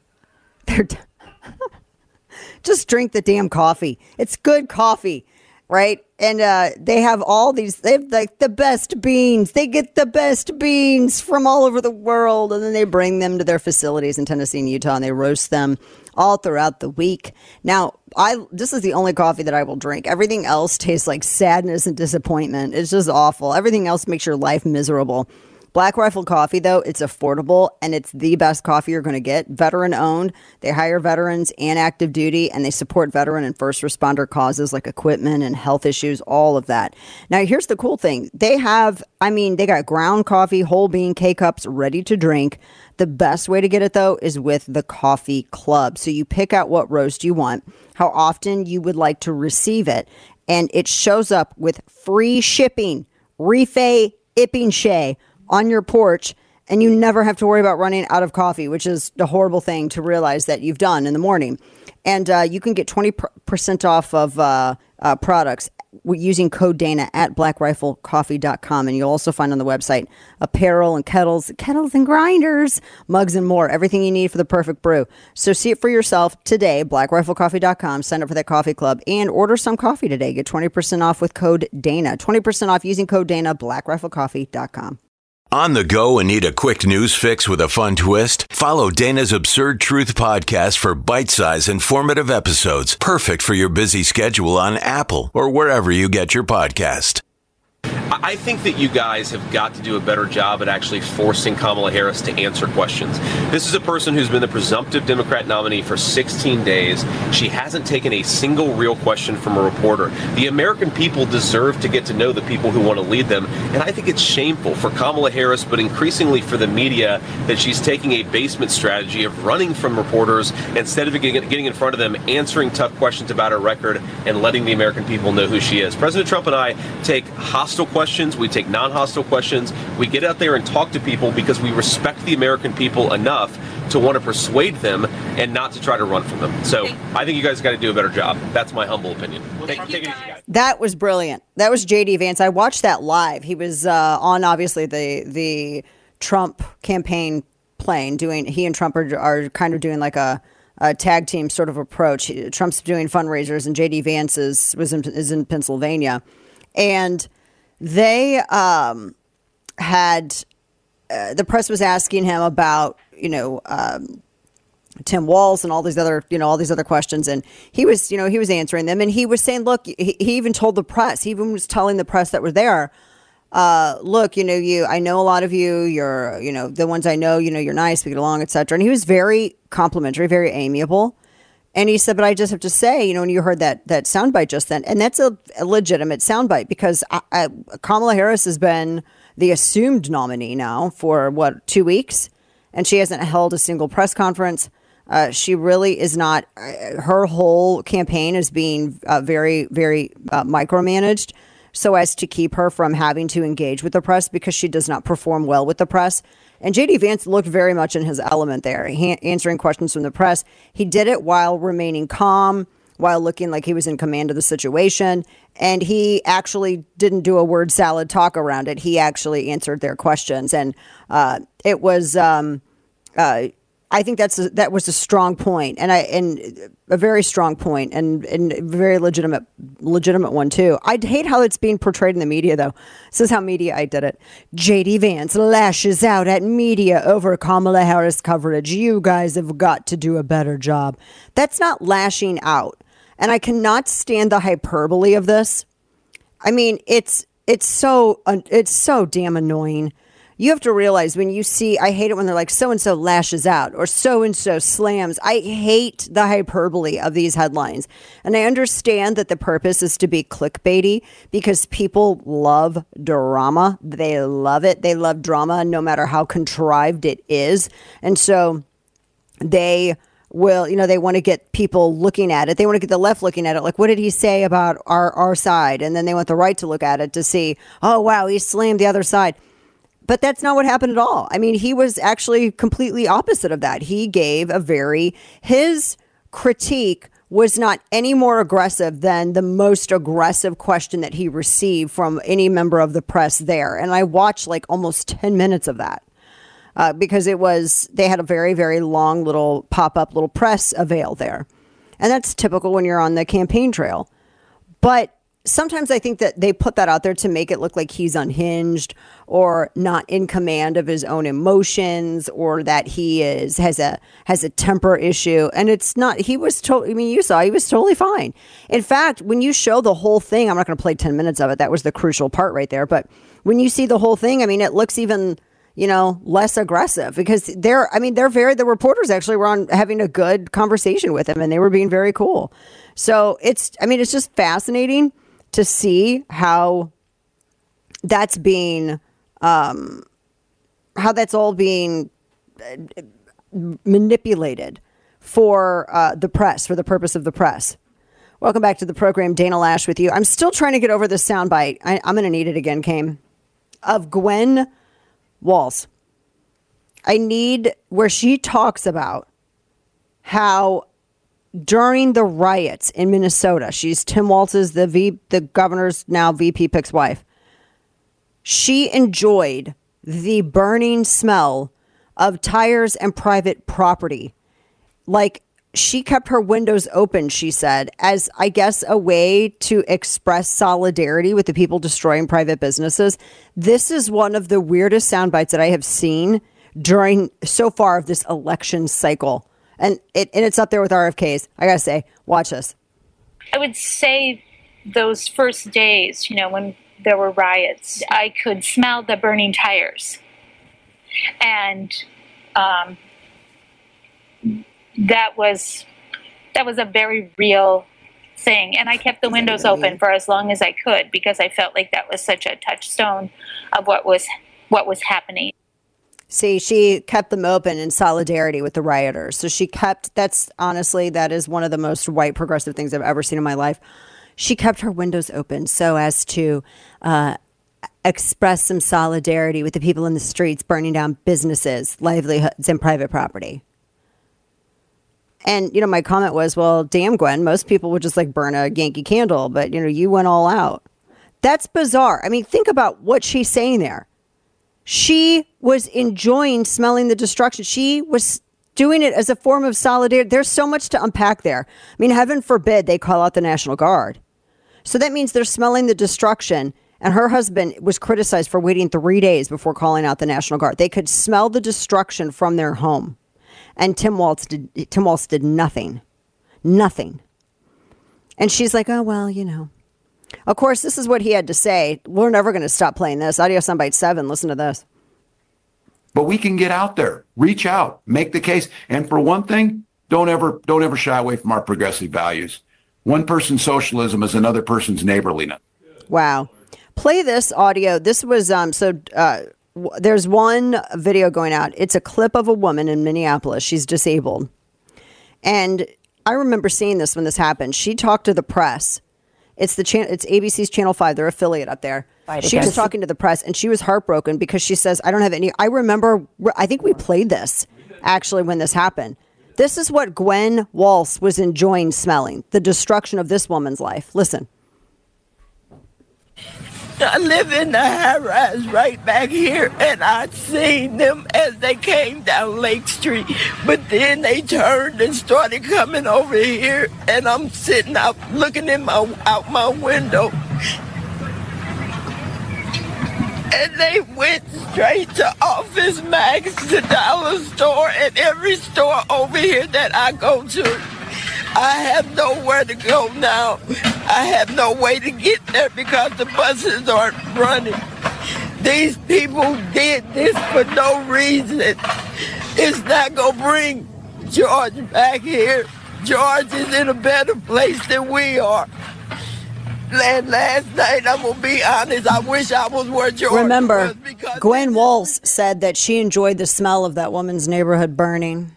Just drink the damn coffee. It's good coffee, right? And they have like the best beans. They get the best beans from all over the world, and then they bring them to their facilities in Tennessee and Utah, and they roast them all throughout the week. Now, this is the only coffee that I will drink. Everything else tastes like sadness and disappointment. It's just awful. Everything else makes your life miserable. Black Rifle Coffee, though, it's affordable, and it's the best coffee you're going to get. Veteran-owned. They hire veterans and active duty, and they support veteran and first responder causes like equipment and health issues, all of that. Now, here's the cool thing. They got ground coffee, whole bean, K-Cups ready to drink. The best way to get it, though, is with the Coffee Club. So you pick out what roast you want, how often you would like to receive it, and it shows up with free shipping, Refe Ipping Shea, on your porch, and you never have to worry about running out of coffee, which is a horrible thing to realize that you've done in the morning. And you can get 20% off of products using code Dana at blackriflecoffee.com. And you'll also find on the website apparel and kettles and grinders, mugs and more, everything you need for the perfect brew. So see it for yourself today, blackriflecoffee.com. Sign up for that coffee club and order some coffee today. Get 20% off with code Dana. 20% off using code Dana, blackriflecoffee.com. On the go and need a quick news fix with a fun twist? Follow Dana's Absurd Truth podcast for bite-sized, informative episodes, perfect for your busy schedule on Apple or wherever you get your podcast. I think that you guys have got to do a better job at actually forcing Kamala Harris to answer questions. This is a person who's been the presumptive Democrat nominee for 16 days. She hasn't taken a single real question from a reporter. The American people deserve to get to know the people who want to lead them. And I think it's shameful for Kamala Harris, but increasingly for the media, that she's taking a basement strategy of running from reporters instead of getting in front of them, answering tough questions about her record, and letting the American people know who she is. President Trump and I take hostile questions, we take non-hostile questions, we get out there and talk to people because we respect the American people enough to want to persuade them and not to try to run from them. So I think you guys got to do a better job. That's my humble opinion. Take it easy, guys. That was brilliant. That was J.D. Vance. I watched that live. He was on, obviously, the Trump campaign plane. He and Trump are kind of doing like a tag team sort of approach. Trump's doing fundraisers, and J.D. Vance is in Pennsylvania. And they had the press was asking him about, Tim Walz and all these other questions. And he was answering them. And he was saying, look, he even told the press, he even was telling the press that were there, look, I know a lot of you, you're, the ones I know, you're nice, we get along, etc. And he was very complimentary, very amiable. And he said, but I just have to say, when you heard that soundbite just then, and that's a legitimate soundbite because Kamala Harris has been the assumed nominee now for 2 weeks, and she hasn't held a single press conference. She really is not. Her whole campaign is being very, very micromanaged so as to keep her from having to engage with the press because she does not perform well with the press. And J.D. Vance looked very much in his element there, answering questions from the press. He did it while remaining calm, while looking like he was in command of the situation. And he actually didn't do a word salad talk around it. He actually answered their questions. And it was, I think that was a strong point, and a very strong point, and a very legitimate one too. I hate how it's being portrayed in the media, though. This is how Mediaite did it. J.D. Vance lashes out at media over Kamala Harris coverage. You guys have got to do a better job. That's not lashing out, and I cannot stand the hyperbole of this. I mean, it's so damn annoying. You have to realize when you see, I hate it when they're like, so-and-so lashes out or so-and-so slams. I hate the hyperbole of these headlines. And I understand that the purpose is to be clickbaity because people love drama. They love it. They love drama no matter how contrived it is. And so they will, they want to get people looking at it. They want to get the left looking at it. Like, what did he say about our side? And then they want the right to look at it to see, oh, wow, he slammed the other side. But that's not what happened at all. I mean, he was actually completely opposite of that. He gave his critique was not any more aggressive than the most aggressive question that he received from any member of the press there. And I watched like almost 10 minutes of that because they had a very, very long little pop-up little press avail there. And that's typical when you're on the campaign trail. But sometimes I think that they put that out there to make it look like he's unhinged or not in command of his own emotions or that he has a temper issue. And it's not. He was totally. I mean, you saw he was totally fine. In fact, when you show the whole thing, I'm not going to play 10 minutes of it. That was the crucial part right there. But when you see the whole thing, I mean, it looks even less aggressive because the reporters actually were on having a good conversation with him and they were being very cool. So it's just fascinating to see how that's being, how that's all being manipulated for the press, for the purpose of the press. Welcome back to the program. Dana Loesch with you. I'm still trying to get over the soundbite. I'm going to need it again, Kame, of Gwen Walz. Where she talks about how during the riots in Minnesota, she's Tim Walz's, the governor's now VP pick's wife. She enjoyed the burning smell of tires and private property. Like, she kept her windows open, she said, as, I guess, a way to express solidarity with the people destroying private businesses. This is one of the weirdest sound bites that I have seen during so far of this election cycle. And it's up there with RFK's. I gotta say, watch this. I would say those first days, when there were riots, I could smell the burning tires. And that was a very real thing. And I kept the windows open for as long as I could because I felt like that was such a touchstone of what was happening. See, she kept them open in solidarity with the rioters. So that is one of the most white progressive things I've ever seen in my life. She kept her windows open so as to express some solidarity with the people in the streets burning down businesses, livelihoods, and private property. And, my comment was, well, damn, Gwen, most people would just burn a Yankee candle, but, you went all out. That's bizarre. I mean, think about what she's saying there. She was enjoying smelling the destruction. She was doing it as a form of solidarity. There's so much to unpack there. I mean, heaven forbid they call out the National Guard. So that means they're smelling the destruction. And her husband was criticized for waiting 3 days before calling out the National Guard. They could smell the destruction from their home. And Tim Walz did nothing. Nothing. And she's like, oh, well, you know. Of course, this is what he had to say. We're never going to stop playing this. Audio Soundbite 7. Listen to this. But we can get out there, reach out, make the case. And for one thing, don't ever shy away from our progressive values. One person's socialism is another person's neighborliness. Wow. Play this audio. This was there's one video going out. It's a clip of a woman in Minneapolis. She's disabled. And I remember seeing this when this happened. She talked to the press. It's it's ABC's Channel 5, their affiliate up there. She was talking to the press, and she was heartbroken because she says, I don't have any. I remember, I think we played this actually when this happened. This is what Gwen Walz was enjoying smelling, the destruction of this woman's life. Listen. I live in the high rise right back here, and I'd seen them as they came down Lake Street. But then they turned and started coming over here, and I'm sitting out looking out my window. And they went straight to Office Max, the dollar store, and every store over here that I go to. I have nowhere to go now. I have no way to get there because the buses aren't running. These people did this for no reason. It's not going to bring George back here. George is in a better place than we are. And last night, I'm going to be honest, I wish I was where George Remember, was. Because Gwen Walz said that she enjoyed the smell of that woman's neighborhood burning.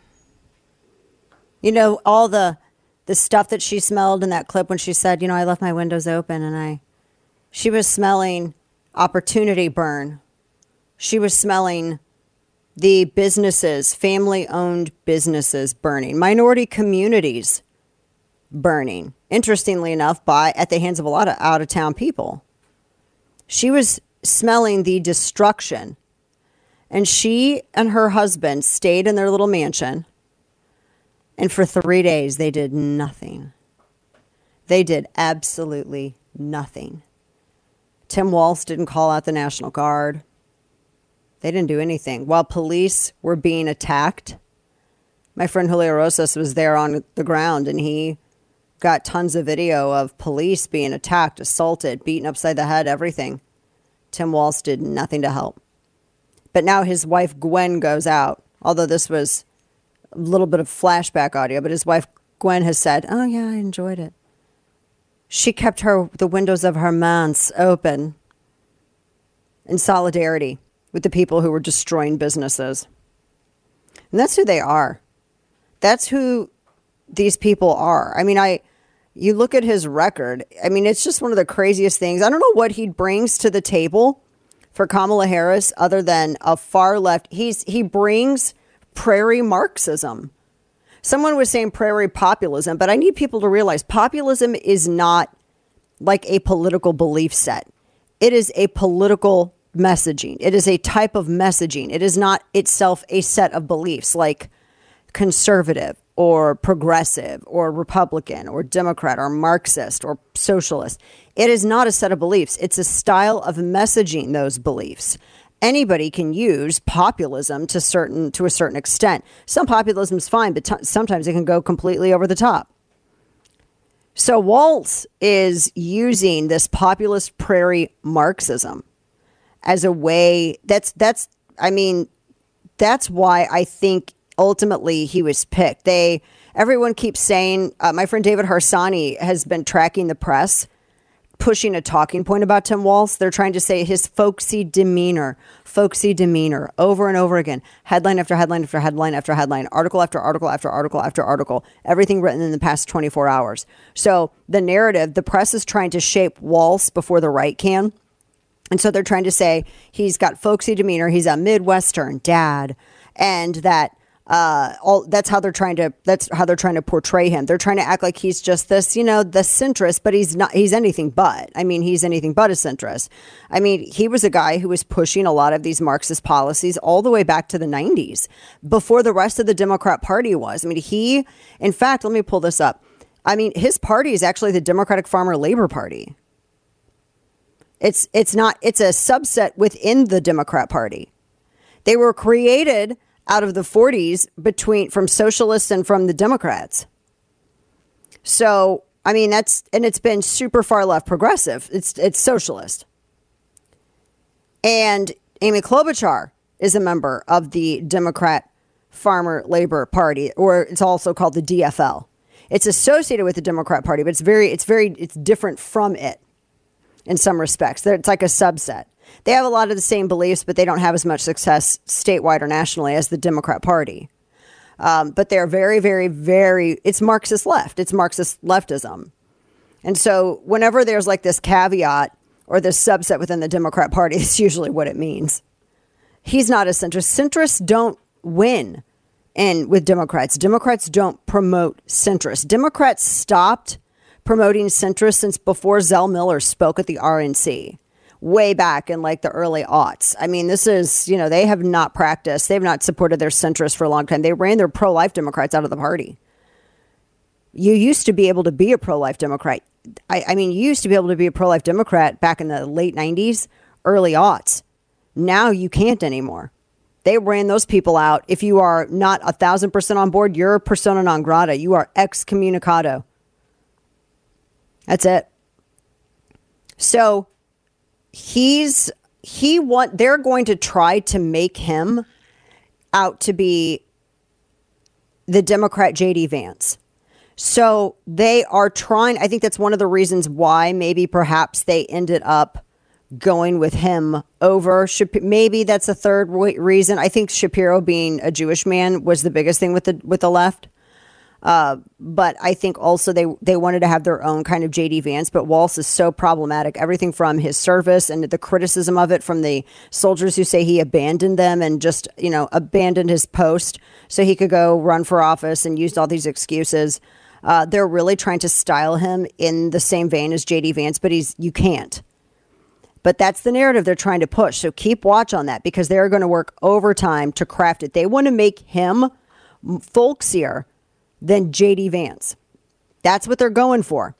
You know, all the stuff that she smelled in that clip when she said, you know, I left my windows open and she was smelling opportunity burn. She was smelling the businesses, family-owned businesses burning, minority communities burning. Interestingly enough, at the hands of a lot of out-of-town people. She was smelling the destruction. And she and her husband stayed in their little mansion. And for 3 days, they did nothing. They did absolutely nothing. Tim Walz didn't call out the National Guard. They didn't do anything. While police were being attacked, my friend Julio Rosas was there on the ground, and he got tons of video of police being attacked, assaulted, beaten upside the head, everything. Tim Walz did nothing to help. But now his wife, Gwen, goes out, although this was a little bit of flashback audio, but his wife, Gwen, has said, oh, yeah, I enjoyed it. She kept the windows of her manse open in solidarity with the people who were destroying businesses. And that's who they are. That's who these people are. I mean, you look at his record. I mean, it's just one of the craziest things. I don't know what he brings to the table for Kamala Harris other than a far left. He brings prairie Marxism. Someone was saying prairie populism, but I need people to realize populism is not like a political belief set. It is a political messaging. It is a type of messaging. It is not itself a set of beliefs like conservative or progressive or Republican or Democrat or Marxist or socialist. It is not a set of beliefs. It's a style of messaging those beliefs. Anybody can use populism to a certain extent. Some populism is fine, but sometimes it can go completely over the top. So Walz is using this populist prairie Marxism as a way. That's why I think ultimately he was picked. Everyone keeps saying, my friend David Harsanyi has been tracking the press, pushing a talking point about Tim Walz. They're trying to say his folksy demeanor, over and over again. Headline after headline after headline after headline, article after article after article after article, everything written in the past 24 hours. So the narrative, the press is trying to shape Walz before the right can. And so they're trying to say he's got folksy demeanor, he's a Midwestern dad, and that that's how they're trying to portray him. They're trying to act like he's just this, the centrist, but he's not. He's anything but. I mean, he's anything but a centrist. I mean, he was a guy who was pushing a lot of these Marxist policies all the way back to the 90s, before the rest of the Democrat Party was. I mean, in fact, let me pull this up. I mean, his party is actually the Democratic Farmer Labor Party. It's a subset within the Democrat Party. They were created out of the 40s from socialists and from the Democrats. So, I mean, it's been super far left progressive. It's socialist. And Amy Klobuchar is a member of the Democrat Farmer Labor Party, or it's also called the DFL. It's associated with the Democrat Party, but it's different from it in some respects. It's like a subset. They have a lot of the same beliefs, but they don't have as much success statewide or nationally as the Democrat Party. But they're very, very, very, it's Marxist left. It's Marxist leftism. And so whenever there's like this caveat or this subset within the Democrat Party, it's usually what it means. He's not a centrist. Centrists don't win with Democrats. Democrats don't promote centrists. Democrats stopped promoting centrists since before Zell Miller spoke at the RNC. Way back in like the early aughts. I mean, this is, they have not practiced. They've not supported their centrists for a long time. They ran their pro-life Democrats out of the party. You used to be able to be a pro-life Democrat. I mean, you used to be able to be a pro-life Democrat back in the late 90s, early aughts. Now you can't anymore. They ran those people out. If you are not 1,000% on board, you're persona non grata. You are excommunicado. That's it. So they're going to try to make him out to be the Democrat J.D. Vance. So they are trying. I think that's one of the reasons why maybe perhaps they ended up going with him over. Maybe that's a third reason. I think Shapiro being a Jewish man was the biggest thing with the left. But I think also they wanted to have their own kind of J.D. Vance, but Walz is so problematic. Everything from his service and the criticism of it from the soldiers who say he abandoned them and just, abandoned his post so he could go run for office and used all these excuses. They're really trying to style him in the same vein as J.D. Vance, but you can't. But that's the narrative they're trying to push. So keep watch on that because they're going to work overtime to craft it. They want to make him folksier than J.D. Vance. That's what they're going for.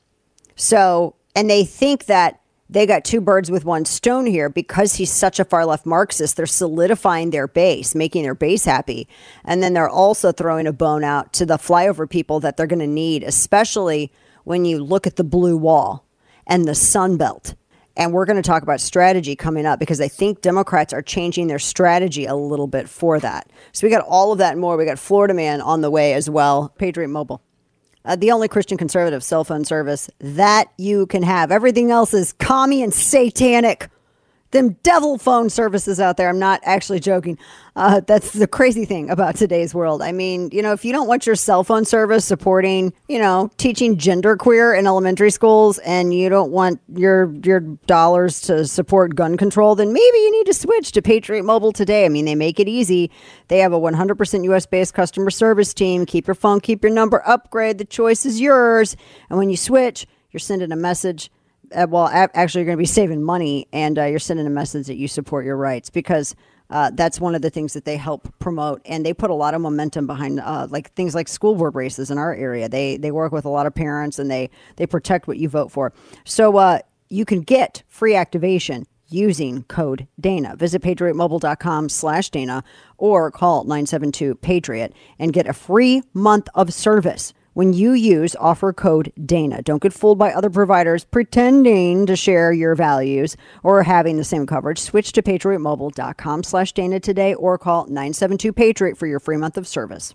So, and they think that they got two birds with one stone here because he's such a far left Marxist. They're solidifying their base, making their base happy. And then they're also throwing a bone out to the flyover people that they're going to need, especially when you look at the blue wall and the Sun Belt. And we're going to talk about strategy coming up because I think Democrats are changing their strategy a little bit for that. So we got all of that and more. We got Florida Man on the way as well. Patriot Mobile, the only Christian conservative cell phone service that you can have. Everything else is commie and satanic. Them devil phone services out there. I'm not actually joking. That's the crazy thing about today's world. I mean, if you don't want your cell phone service supporting, teaching genderqueer in elementary schools and you don't want your dollars to support gun control, then maybe you need to switch to Patriot Mobile today. I mean, they make it easy. They have a 100% US-based customer service team. Keep your phone, keep your number, upgrade. The choice is yours. And when you switch, you're sending a message. Actually, you're going to be saving money and you're sending a message that you support your rights because that's one of the things that they help promote. And they put a lot of momentum behind things like school board races in our area. They work with a lot of parents and they protect what you vote for. So you can get free activation using code Dana. Visit patriotmobile.com/Dana or call 972-PATRIOT and get a free month of service when you use offer code Dana. Don't get fooled by other providers pretending to share your values or having the same coverage. Switch to patriotmobile.com/Dana today or call 972-PATRIOT for your free month of service.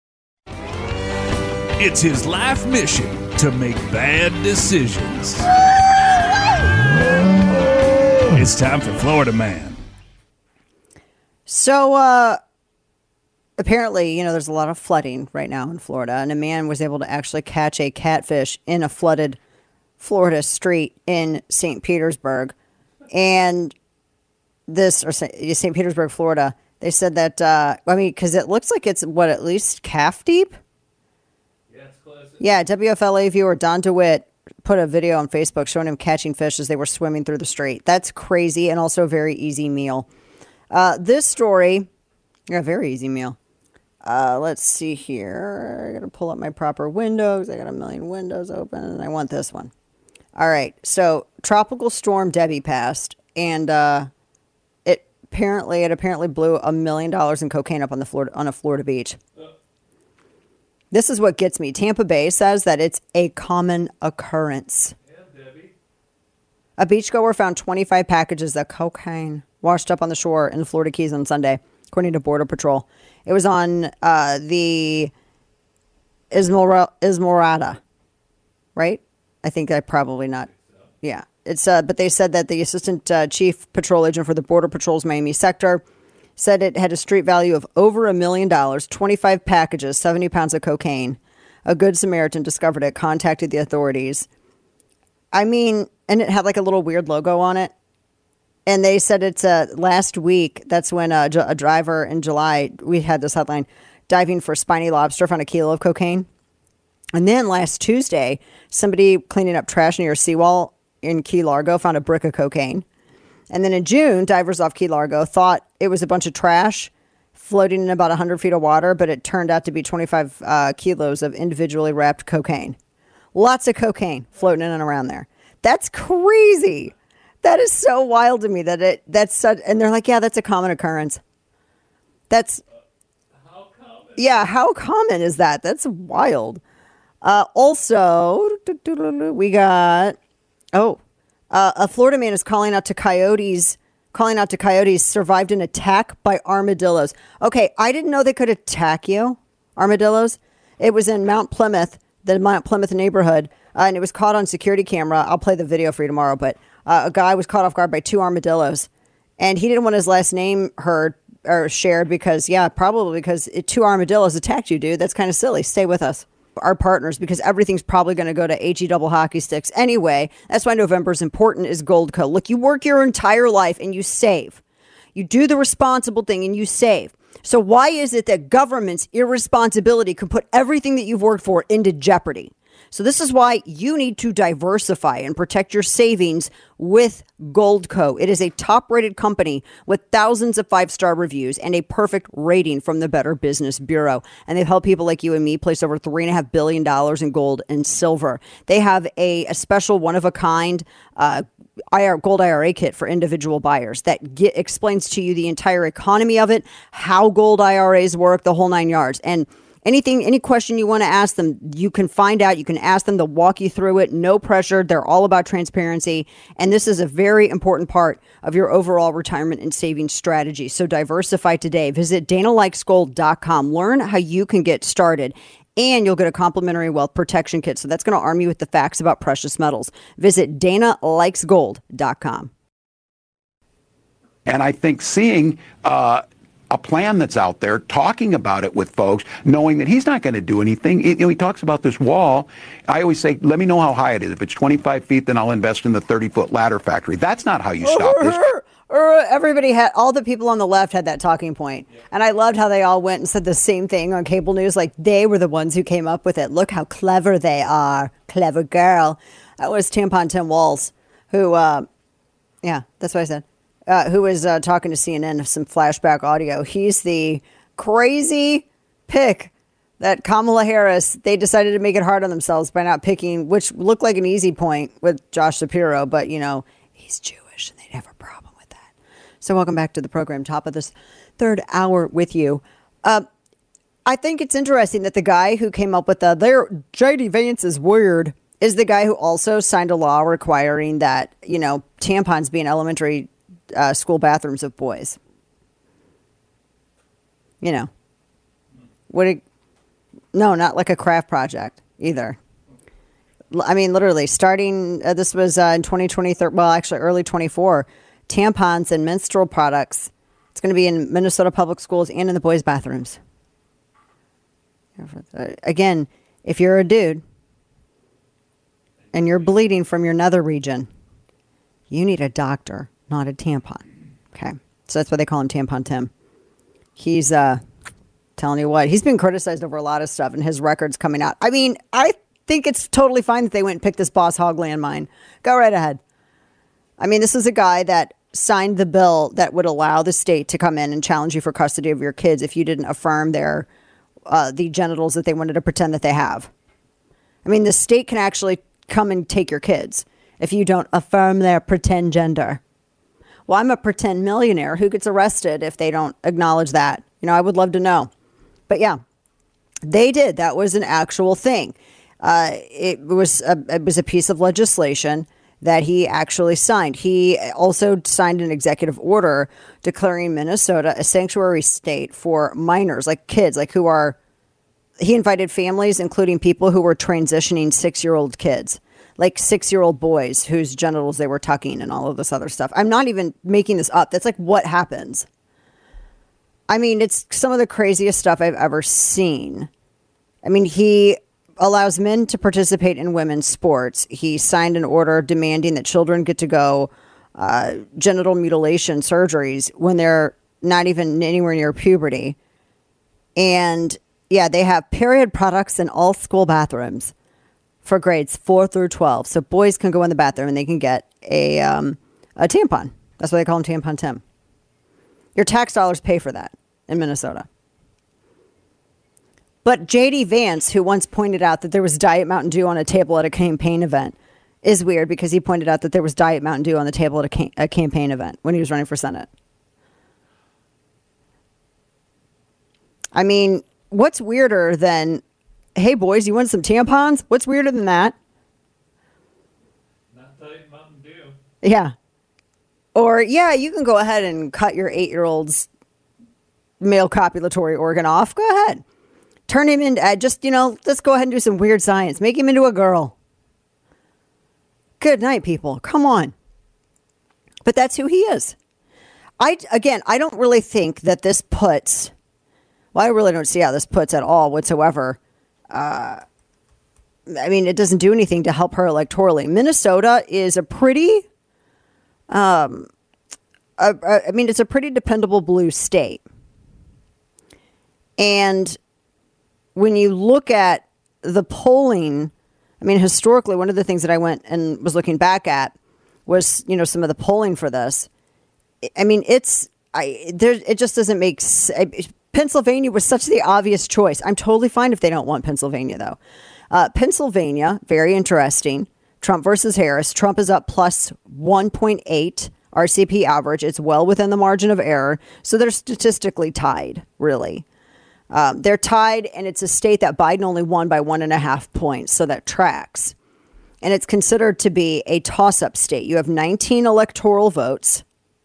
It's his life mission to make bad decisions. It's time for Florida Man. So, apparently, there's a lot of flooding right now in Florida, and a man was able to actually catch a catfish in a flooded Florida street in St. Petersburg. And St. Petersburg, Florida, they said that, because it looks like it's, at least calf deep? Yeah, it's close. Yeah, WFLA viewer Don DeWitt put a video on Facebook showing him catching fish as they were swimming through the street. That's crazy and also a very easy meal. This story, a very easy meal. Let's see here. I got to pull up my proper windows. I got a million windows open, and I want this one. All right. So, Tropical Storm Debbie passed, and apparently blew $1 million in cocaine up on a Florida beach. This is what gets me. Tampa Bay says that it's a common occurrence. A beachgoer found 25 packages of cocaine washed up on the shore in the Florida Keys on Sunday, according to Border Patrol. It was on the Ismorada, right? I think I probably not. Yeah. It's but they said that the assistant chief patrol agent for the Border Patrol's Miami sector said it had a street value of over $1 million, 25 packages, 70 pounds of cocaine. A Good Samaritan discovered it, contacted the authorities. I mean, and it had like a little weird logo on it. And they said it's last week. That's when a driver in July, we had this headline, diving for spiny lobster, found a kilo of cocaine. And then last Tuesday, somebody cleaning up trash near a seawall in Key Largo found a brick of cocaine. And then in June, divers off Key Largo thought it was a bunch of trash floating in about 100 feet of water, but it turned out to be 25 kilos of individually wrapped cocaine. Lots of cocaine floating in and around there. That's crazy. That is so wild to me that's such, and they're like, yeah, that's a common occurrence. That's how common? Yeah, how common is that? That's wild. Also, we got a Florida man is calling out to coyotes. Survived an attack by armadillos. Okay, I didn't know they could attack you, armadillos. It was in Mount Plymouth, the Mount Plymouth neighborhood, and it was caught on security camera. I'll play the video for you tomorrow, but a guy was caught off guard by 2 armadillos, and he didn't want his last name heard or shared because, probably because 2 armadillos attacked you, dude. That's kind of silly. Stay with us. Our partners, because everything's probably going to go to HE double hockey sticks anyway. That's why November is important, is Goldco. Look, you work your entire life and you save. You do the responsible thing and you save. So why is it that government's irresponsibility could put everything that you've worked for into jeopardy? So this is why you need to diversify and protect your savings with Goldco. It is a top-rated company with thousands of 5-star reviews and a perfect rating from the Better Business Bureau. And they've helped people like you and me place over $3.5 billion in gold and silver. They have a special one-of-a-kind gold IRA kit for individual buyers that explains to you the entire economy of it, how gold IRAs work, the whole 9 yards. And any question you want to ask them, you can find out. You can ask them. They'll walk you through it. No pressure. They're all about transparency. And this is a very important part of your overall retirement and savings strategy. So diversify today. Visit DanaLikesGold.com. Learn how you can get started. And you'll get a complimentary wealth protection kit. So that's going to arm you with the facts about precious metals. Visit DanaLikesGold.com. And I think seeing a plan that's out there, talking about it with folks, knowing that he's not going to do anything. He talks about this wall. I always say, let me know how high it is. If it's 25 feet, then I'll invest in the 30-foot ladder factory. That's not how you stop this. Everybody had, all the people on the left had that talking point. And I loved how they all went and said the same thing on cable news. Like they were the ones who came up with it. Look how clever they are. Clever girl. That was Tampon Tim Walz, who, that's what I said. Who was talking to CNN of some flashback audio. He's the crazy pick that Kamala Harris, they decided to make it hard on themselves by not picking, which looked like an easy point with Josh Shapiro, but, he's Jewish and they'd have a problem with that. So welcome back to the program, top of this third hour with you. I think it's interesting that the guy who came up with J.D. Vance is weird is the guy who also signed a law requiring that, tampons be in elementary school bathrooms of boys. No, not like a craft project either. I mean, literally starting, this was in 2023, well, actually early 24, tampons and menstrual products. It's going to be in Minnesota public schools and in the boys' bathrooms. Again, if you're a dude and you're bleeding from your nether region, you need a doctor, not a tampon. Okay. So that's why they call him Tampon Tim. He's telling you what, he's been criticized over a lot of stuff and his record's coming out. I mean, I think it's totally fine that they went and picked this Boss Hog landmine. Go right ahead. I mean, this is a guy that signed the bill that would allow the state to come in and challenge you for custody of your kids if you didn't affirm the genitals that they wanted to pretend that they have. I mean, the state can actually come and take your kids if you don't affirm their pretend gender. Well, I'm a pretend millionaire. Who gets arrested if they don't acknowledge that? I would love to know. But yeah, they did. That was an actual thing. It was a piece of legislation that he actually signed. He also signed an executive order declaring Minnesota a sanctuary state for minors, like kids, he invited families, including people who were transitioning 6-year-old kids, like 6-year-old boys whose genitals they were tucking and all of this other stuff. I'm not even making this up. That's like what happens. I mean, it's some of the craziest stuff I've ever seen. I mean, he allows men to participate in women's sports. He signed an order demanding that children get to go genital mutilation surgeries when they're not even anywhere near puberty. And yeah, they have period products in all school bathrooms for grades 4 through 12. So boys can go in the bathroom and they can get a tampon. That's why they call them Tampon Tim. Your tax dollars pay for that in Minnesota. But J.D. Vance, who once pointed out that there was Diet Mountain Dew on a table at a campaign event, is weird because he pointed out that there was Diet Mountain Dew on the table at a campaign event when he was running for Senate. I mean, what's weirder than, hey, boys, you want some tampons? What's weirder than that? Not Diet Mountain Dew. Yeah. Or, yeah, you can go ahead and cut your 8-year-old's male copulatory organ off. Go ahead. Turn him into, let's go ahead and do some weird science. Make him into a girl. Good night, people. Come on. But that's who he is. I don't really think that this puts, I really don't see how this puts at all whatsoever. I mean, it doesn't do anything to help her electorally. Minnesota is a pretty, it's a pretty dependable blue state. And when you look at the polling, I mean, historically, one of the things that I went and was looking back at was, some of the polling for this. I mean, it just doesn't make sense. Pennsylvania was such the obvious choice. I'm totally fine if they don't want Pennsylvania, though. Pennsylvania, very interesting. Trump versus Harris. Trump is up plus 1.8 RCP average. It's well within the margin of error. So they're statistically tied, really. They're tied, and it's a state that Biden only won by 1.5 points. So that tracks. And it's considered to be a toss-up state. You have 19 electoral votes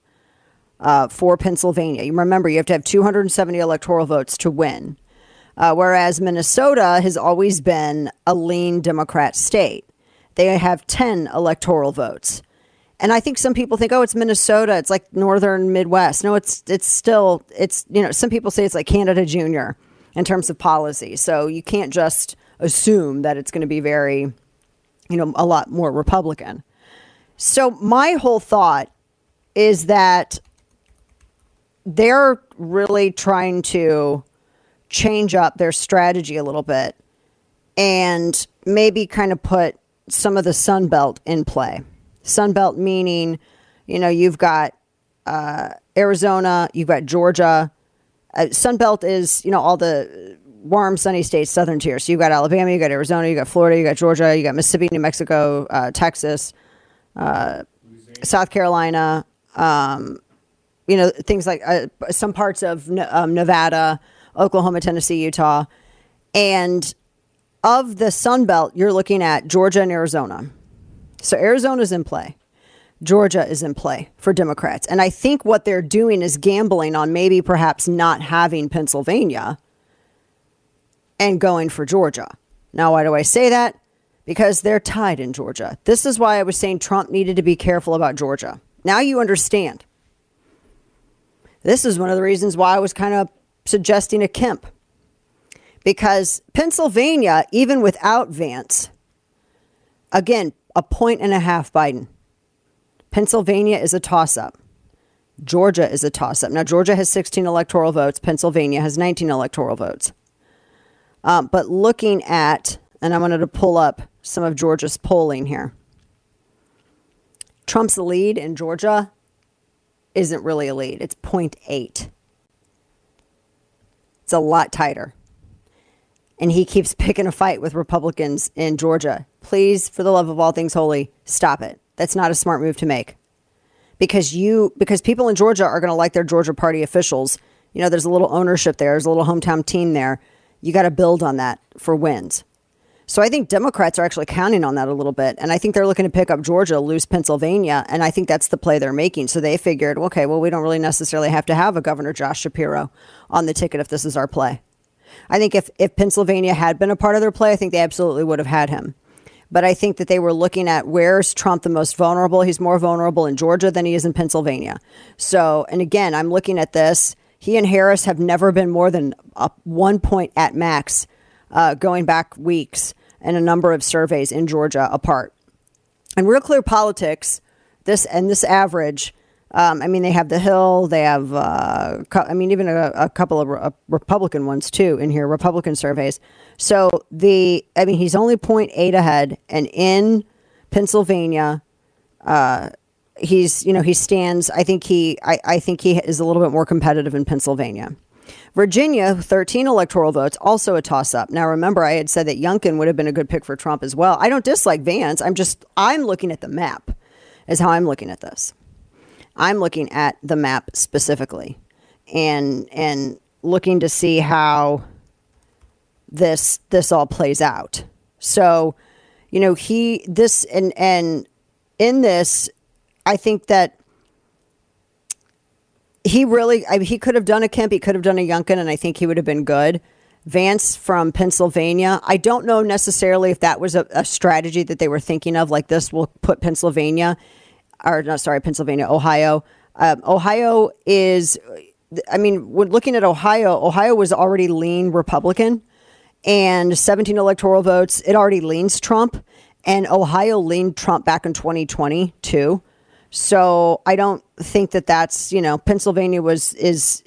for Pennsylvania. You remember, you have to have 270 electoral votes to win. Whereas Minnesota has always been a lean Democrat state. They have 10 electoral votes. And I think some people think, oh, it's Minnesota. It's like northern Midwest. No, it's still, some people say it's like Canada Junior in terms of policy. So you can't just assume that it's going to be very, a lot more Republican. So my whole thought is that they're really trying to change up their strategy a little bit and maybe kind of put some of the Sun Belt in play. Sun Belt meaning, you've got Arizona, you've got Georgia. Sun Belt is, all the warm, sunny states, southern tier. So you've got Alabama, you got Arizona, you got Florida, you got Georgia, you got Mississippi, New Mexico, Texas, South Carolina, things like some parts of Nevada, Oklahoma, Tennessee, Utah. And of the Sun Belt, you're looking at Georgia and Arizona. So Arizona's in play. Georgia is in play for Democrats. And I think what they're doing is gambling on maybe perhaps not having Pennsylvania and going for Georgia. Now, why do I say that? Because they're tied in Georgia. This is why I was saying Trump needed to be careful about Georgia. Now you understand. This is one of the reasons why I was kind of suggesting a Kemp. Because Pennsylvania, even without Vance, again, 1.5 points Biden. Pennsylvania is a toss-up. Georgia is a toss-up. Now, Georgia has 16 electoral votes. Pennsylvania has 19 electoral votes. But looking at, and I wanted to pull up some of Georgia's polling here. Trump's lead in Georgia isn't really a lead. It's 0.8. It's a lot tighter. And he keeps picking a fight with Republicans in Georgia. Please, for the love of all things holy, stop it. That's not a smart move to make. because people in Georgia are going to like their Georgia party officials. You know, there's a little ownership there. There's a little hometown team there. You got to build on that for wins. So I think Democrats are actually counting on that a little bit. And I think they're looking to pick up Georgia, lose Pennsylvania. And I think that's the play they're making. So they figured, okay, well, we don't really necessarily have to have a Governor Josh Shapiro on the ticket if this is our play. I think if Pennsylvania had been a part of their play, I think they absolutely would have had him. But I think that they were looking at where's Trump the most vulnerable. He's more vulnerable in Georgia than he is in Pennsylvania. So, and again, I'm looking at this. He and Harris have never been more than 1 point at max going back weeks and a number of surveys in Georgia apart. And Real Clear Politics, this average, I mean, they have The Hill, they have, even a couple of Republican ones too in here, Republican surveys. So he's only 0.8 ahead, and in Pennsylvania, he stands. I think he is a little bit more competitive in Pennsylvania. Virginia, 13 electoral votes, also a toss-up. Now, remember, I had said that Youngkin would have been a good pick for Trump as well. I don't dislike Vance. I'm looking at the map, is how I'm looking at this. I'm looking at the map specifically and looking to see how this all plays out. So, in this, I think that he could have done a Kemp, he could have done a Youngkin, and I think he would have been good. Vance from Pennsylvania, I don't know necessarily if that was a strategy that they were thinking of, like this will put Pennsylvania. Ohio. Ohio is, when looking at Ohio was already lean Republican, and 17 electoral votes, it already leans Trump, and Ohio leaned Trump back in 2020 too. So I don't think that's, Pennsylvania is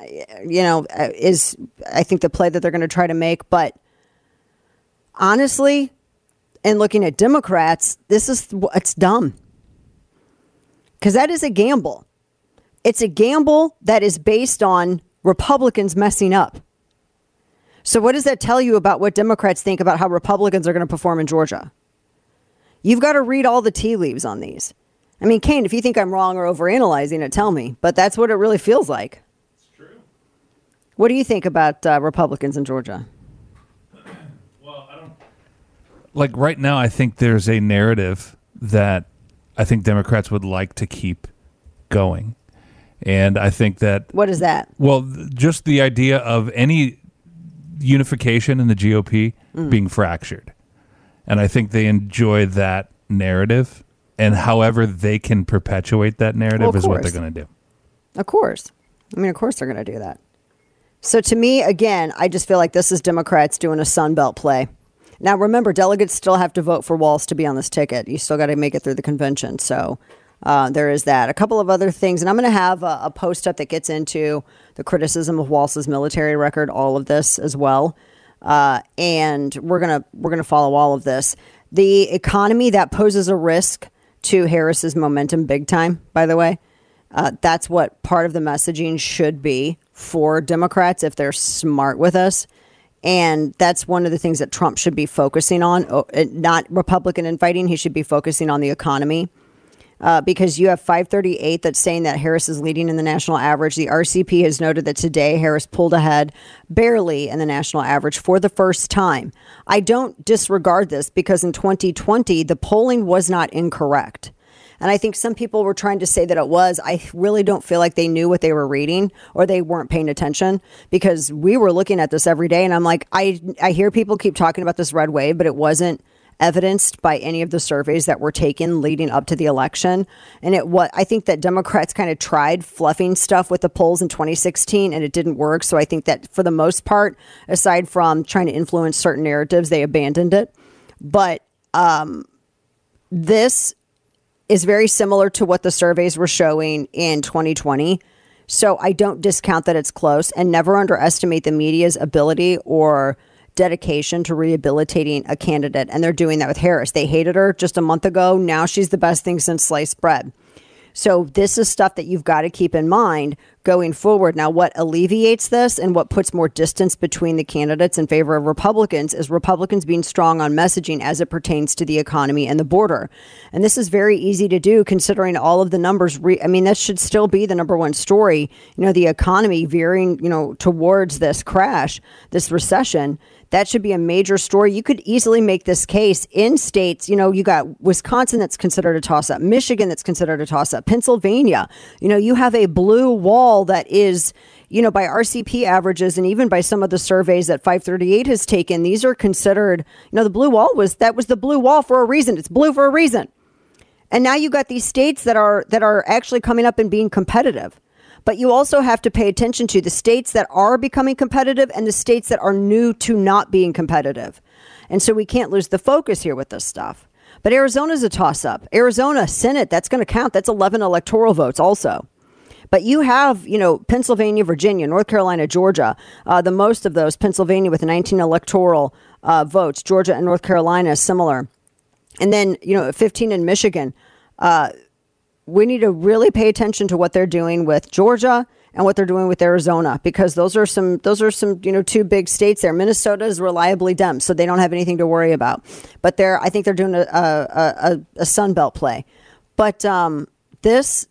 I think the play that they're going to try to make. But honestly, and looking at Democrats, it's dumb. Because that is a gamble. It's a gamble that is based on Republicans messing up. So what does that tell you about what Democrats think about how Republicans are going to perform in Georgia? You've got to read all the tea leaves on these. I mean, Kane, if you think I'm wrong or overanalyzing it, tell me. But that's what it really feels like. It's true. What do you think about Republicans in Georgia? Well, like right now, I think there's a narrative that I think Democrats would like to keep going. And I think that... What is that? Well, just the idea of any unification in the GOP being fractured. And I think they enjoy that narrative. And however they can perpetuate that narrative is what they're going to do. Of course. Of course they're going to do that. So to me, again, I just feel like this is Democrats doing a Sun Belt play. Now, remember, delegates still have to vote for Walz to be on this ticket. You still got to make it through the convention. So there is that. A couple of other things. And I'm going to have a post up that gets into the criticism of Walz's military record, all of this as well. And we're going to follow all of this. The economy, that poses a risk to Harris's momentum big time, by the way. That's what part of the messaging should be for Democrats if they're smart with us. And that's one of the things that Trump should be focusing on, not Republican infighting. He should be focusing on the economy because you have 538 that's saying that Harris is leading in the national average. The RCP has noted that today Harris pulled ahead barely in the national average for the first time. I don't disregard this because in 2020, the polling was not incorrect. And I think some people were trying to say that it was. I really don't feel like they knew what they were reading or they weren't paying attention because we were looking at this every day. And I'm like, I hear people keep talking about this red wave, but it wasn't evidenced by any of the surveys that were taken leading up to the election. And I think that Democrats kind of tried fluffing stuff with the polls in 2016 and it didn't work. So I think that for the most part, aside from trying to influence certain narratives, they abandoned it. But this is very similar to what the surveys were showing in 2020. So I don't discount that it's close and never underestimate the media's ability or dedication to rehabilitating a candidate. And they're doing that with Harris. They hated her just a month ago. Now she's the best thing since sliced bread. So this is stuff that you've got to keep in mind going forward. Now, what alleviates this and what puts more distance between the candidates in favor of Republicans is Republicans being strong on messaging as it pertains to the economy and the border. And this is very easy to do considering all of the numbers. That should still be the number one story. The economy veering, towards this crash, this recession. That should be a major story. You could easily make this case in states. You got Wisconsin that's considered a toss-up, Michigan that's considered a toss-up, Pennsylvania. You have a blue wall that is, by RCP averages and even by some of the surveys that 538 has taken, these are considered, the blue wall was the blue wall for a reason. It's blue for a reason. And now you got these states that are actually coming up and being competitive. But you also have to pay attention to the states that are becoming competitive and the states that are new to not being competitive. And so we can't lose the focus here with this stuff. But Arizona's a toss-up. Arizona Senate, that's going to count. That's 11 electoral votes also. But you have, Pennsylvania, Virginia, North Carolina, Georgia, the most of those, Pennsylvania with 19 electoral votes, Georgia and North Carolina similar. And then, 15 in Michigan. We need to really pay attention to what they're doing with Georgia and what they're doing with Arizona, because those are some, two big states there. Minnesota is reliably Dem, so they don't have anything to worry about. But I think they're doing a Sun Belt play. But this,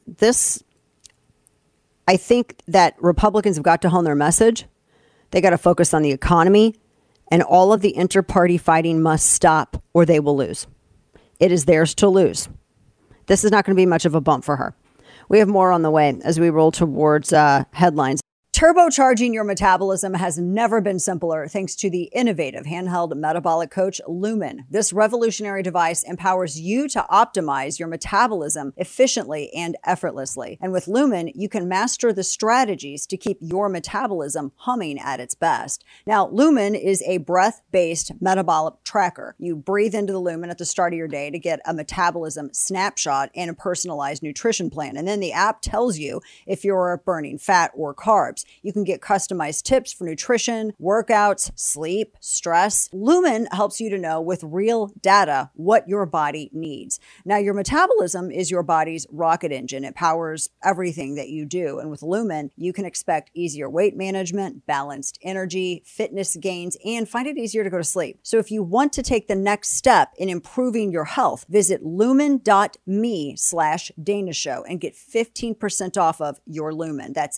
I think that Republicans have got to hone their message. They got to focus on the economy, and all of the inter-party fighting must stop, or they will lose. It is theirs to lose. This is not going to be much of a bump for her. We have more on the way as we roll towards headlines. Turbocharging your metabolism has never been simpler thanks to the innovative handheld metabolic coach Lumen. This revolutionary device empowers you to optimize your metabolism efficiently and effortlessly. And with Lumen, you can master the strategies to keep your metabolism humming at its best. Now, Lumen is a breath-based metabolic tracker. You breathe into the Lumen at the start of your day to get a metabolism snapshot and a personalized nutrition plan. And then the app tells you if you're burning fat or carbs. You can get customized tips for nutrition, workouts, sleep, stress. Lumen helps you to know with real data what your body needs. Now, your metabolism is your body's rocket engine. It powers everything that you do. And with Lumen, you can expect easier weight management, balanced energy, fitness gains, and find it easier to go to sleep. So if you want to take the next step in improving your health, visit lumen.me/Dana Show and get 15% off of your Lumen. That's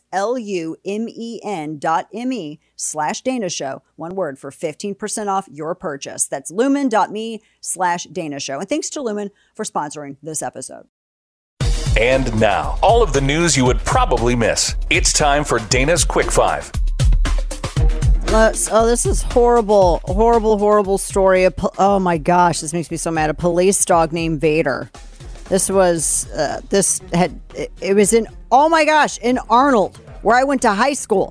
lumen.me/Dana Show. One word for 15% off your purchase. That's lumen.me/Dana Show. And thanks to Lumen for sponsoring this episode. And now, all of the news you would probably miss. It's time for Dana's Quick Five. This is horrible story. Oh my gosh, this makes me so mad. A police dog named Vader. This was, it was in Arnold, where I went to high school.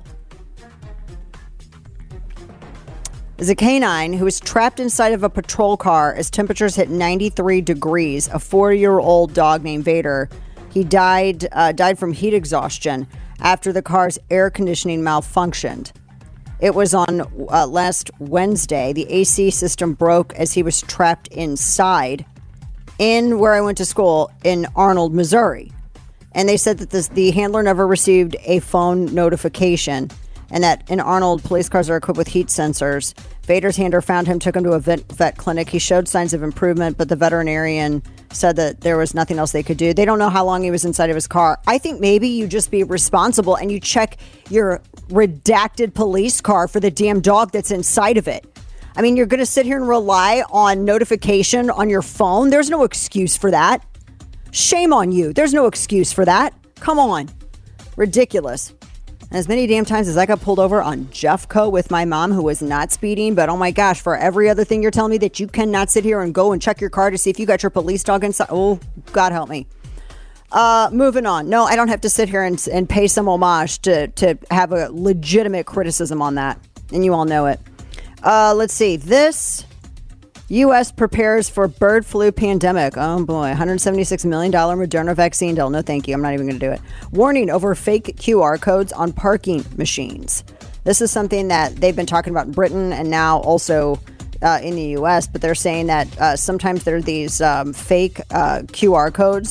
There's a canine who was trapped inside of a patrol car as temperatures hit 93 degrees. A 4-year-old dog named Vader. He died from heat exhaustion after the car's air conditioning malfunctioned. It was on last Wednesday. The AC system broke as he was trapped inside in where I went to school in Arnold, Missouri. And they said that the handler never received a phone notification, and that in Arnold, police cars are equipped with heat sensors. Vader's handler found him, took him to a vet clinic. He showed signs of improvement, but the veterinarian said that there was nothing else they could do. They don't know how long he was inside of his car. I think maybe you just be responsible and you check your redacted police car for the damn dog that's inside of it. I mean, you're going to sit here and rely on notification on your phone? There's no excuse for that. Shame on you. There's no excuse for that. Come on. Ridiculous. And as many damn times as I got pulled over on Jeffco with my mom, who was not speeding, but oh my gosh, for every other thing you're telling me that you cannot sit here and go and check your car to see if you got your police dog inside. Oh, God help me. Moving on. No, I don't have to sit here and pay some homage to have a legitimate criticism on that. And you all know it. Let's see. This U.S. prepares for bird flu pandemic. Oh boy, $176 million Moderna vaccine deal. No, thank you. I'm not even going to do it. Warning over fake QR codes on parking machines. This is something that they've been talking about in Britain and now also in the U.S. But they're saying that sometimes there are these fake QR codes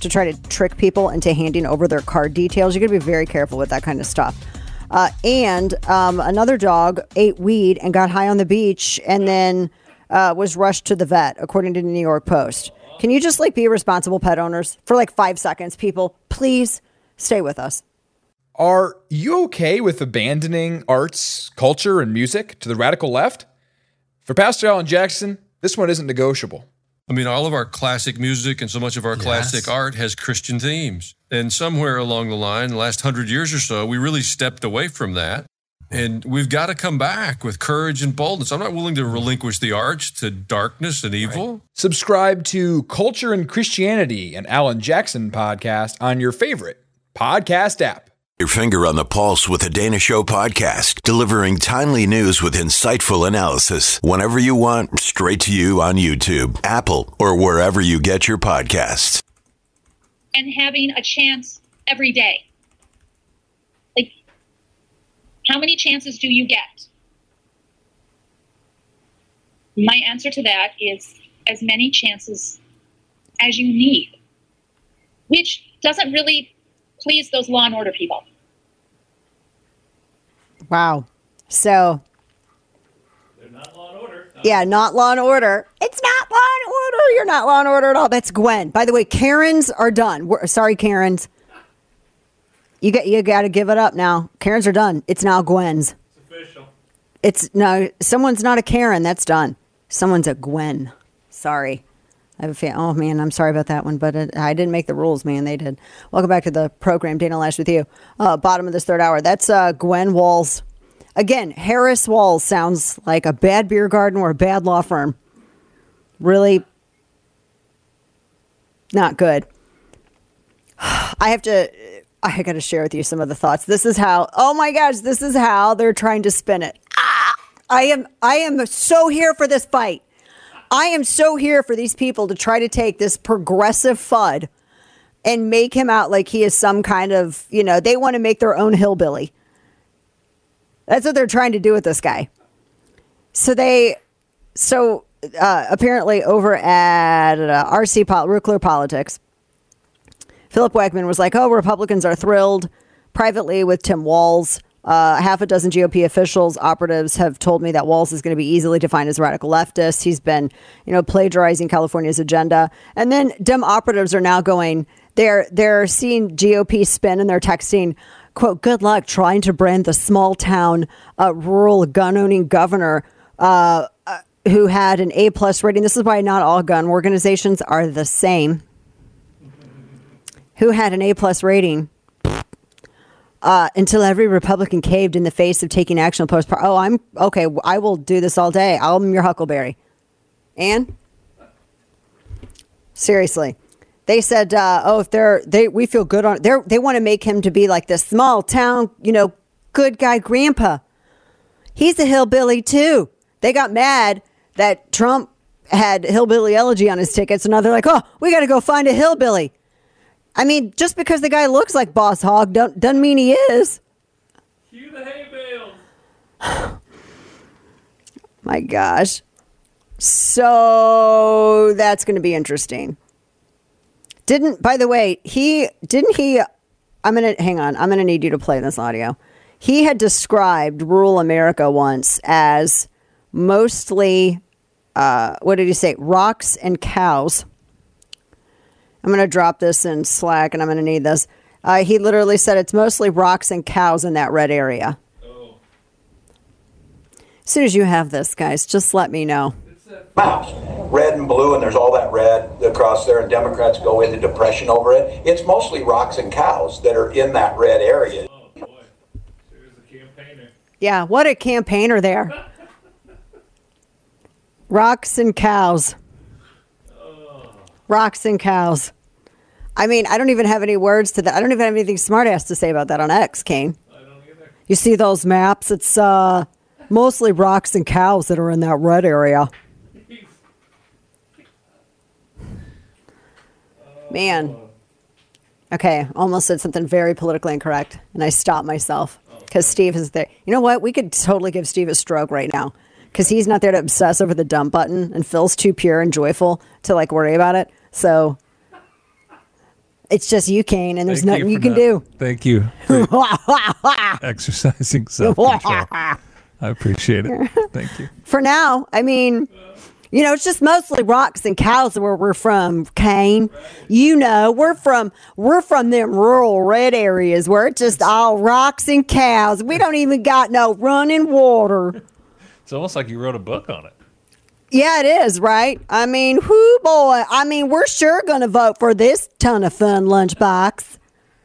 to try to trick people into handing over their card details. You got to be very careful with that kind of stuff. And another dog ate weed and got high on the beach and then was rushed to the vet, according to the New York Post. Can you just be responsible pet owners for 5 seconds, people? Please stay with us. Are you okay with abandoning arts, culture, and music to the radical left? For Pastor Alan Jackson, this one isn't negotiable. I mean, all of our classic music and so much of our classic art has Christian themes. And somewhere along the line, the last 100 years or so, we really stepped away from that. And we've got to come back with courage and boldness. I'm not willing to relinquish the arts to darkness and evil. Right. Subscribe to Culture and Christianity, an Alan Jackson podcast on your favorite podcast app. Your finger on the pulse with the Dana Show podcast, delivering timely news with insightful analysis whenever you want, straight to you on YouTube, Apple, or wherever you get your podcasts. And having a chance every day. How many chances do you get? My answer to that is as many chances as you need, which doesn't really please those law and order people. Wow. So. They're not law and order. No. Yeah, not law and order. It's not law and order. You're not law and order at all. That's Gwen. By the way, Karens are done. Sorry, Karens. You got to give it up now. Karens are done. It's now Gwen's. It's official. Someone's not a Karen. That's done. Someone's a Gwen. Sorry. I have a feeling. Oh, man, I'm sorry about that one, but I didn't make the rules, man. They did. Welcome back to the program. Dana Loesch with you. Bottom of this third hour. That's Gwen Walls. Again, Harris Walls sounds like a bad beer garden or a bad law firm. Really not good. I got to share with you some of the thoughts. This is how, oh my gosh, this is how they're trying to spin it. I am so here for this fight. I am so here for these people to try to take this progressive FUD and make him out like he is some kind of, they want to make their own hillbilly. That's what they're trying to do with this guy. So apparently over at RC Ruckler Politics, Philip Wegman was like, Republicans are thrilled privately with Tim Walz. Half a dozen GOP officials, operatives have told me that Walz is going to be easily defined as a radical leftist. He's been, plagiarizing California's agenda. And then Dem operatives are now going, they're seeing GOP spin and they're texting, quote, good luck trying to brand the small town, rural gun owning governor who had an A+ rating. This is why not all gun organizations are the same. Who had an A+ rating until every Republican caved in the face of taking action post. Oh, I'm okay. I will do this all day. I'm your Huckleberry. And seriously, they said, if we feel good on they want to make him to be like this small town, good guy grandpa. He's a hillbilly too. They got mad that Trump had hillbilly elegy on his ticket. So now they're like, we got to go find a hillbilly. I mean, just because the guy looks like Boss Hogg doesn't mean he is. Cue the hay bales. My gosh. So that's going to be interesting. By the way, I'm going to need you to play this audio. He had described rural America once as mostly, what did he say? Rocks and cows. I'm going to drop this in Slack, and I'm going to need this. He literally said it's mostly rocks and cows in that red area. Oh. As soon as you have this, guys, just let me know. Maps, red and blue, and there's all that red across there, and Democrats go into depression over it. It's mostly rocks and cows that are in that red area. Oh, boy. There's a campaigner. Yeah, what a campaigner there. Rocks and cows. Rocks and cows. I mean, I don't even have any words to that. I don't even have anything smart ass to say about that on X, Kane. I don't either. You see those maps? It's mostly rocks and cows that are in that red area. Man. Okay, almost said something very politically incorrect, and I stopped myself because Steve is there. You know what? We could totally give Steve a stroke right now because he's not there to obsess over the dump button, and Phil's too pure and joyful to worry about it. So It's just you, Kane, and there's Thank nothing you for can not- do. Thank you for exercising self-control. I appreciate it. Thank you. For now, I mean, it's just mostly rocks and cows where we're from, Kane. We're from them rural red areas where it's just all rocks and cows. We don't even got no running water. It's almost like you wrote a book on it. Yeah, it is, right? I mean, whoo boy. I mean, we're sure going to vote for this ton of fun lunchbox.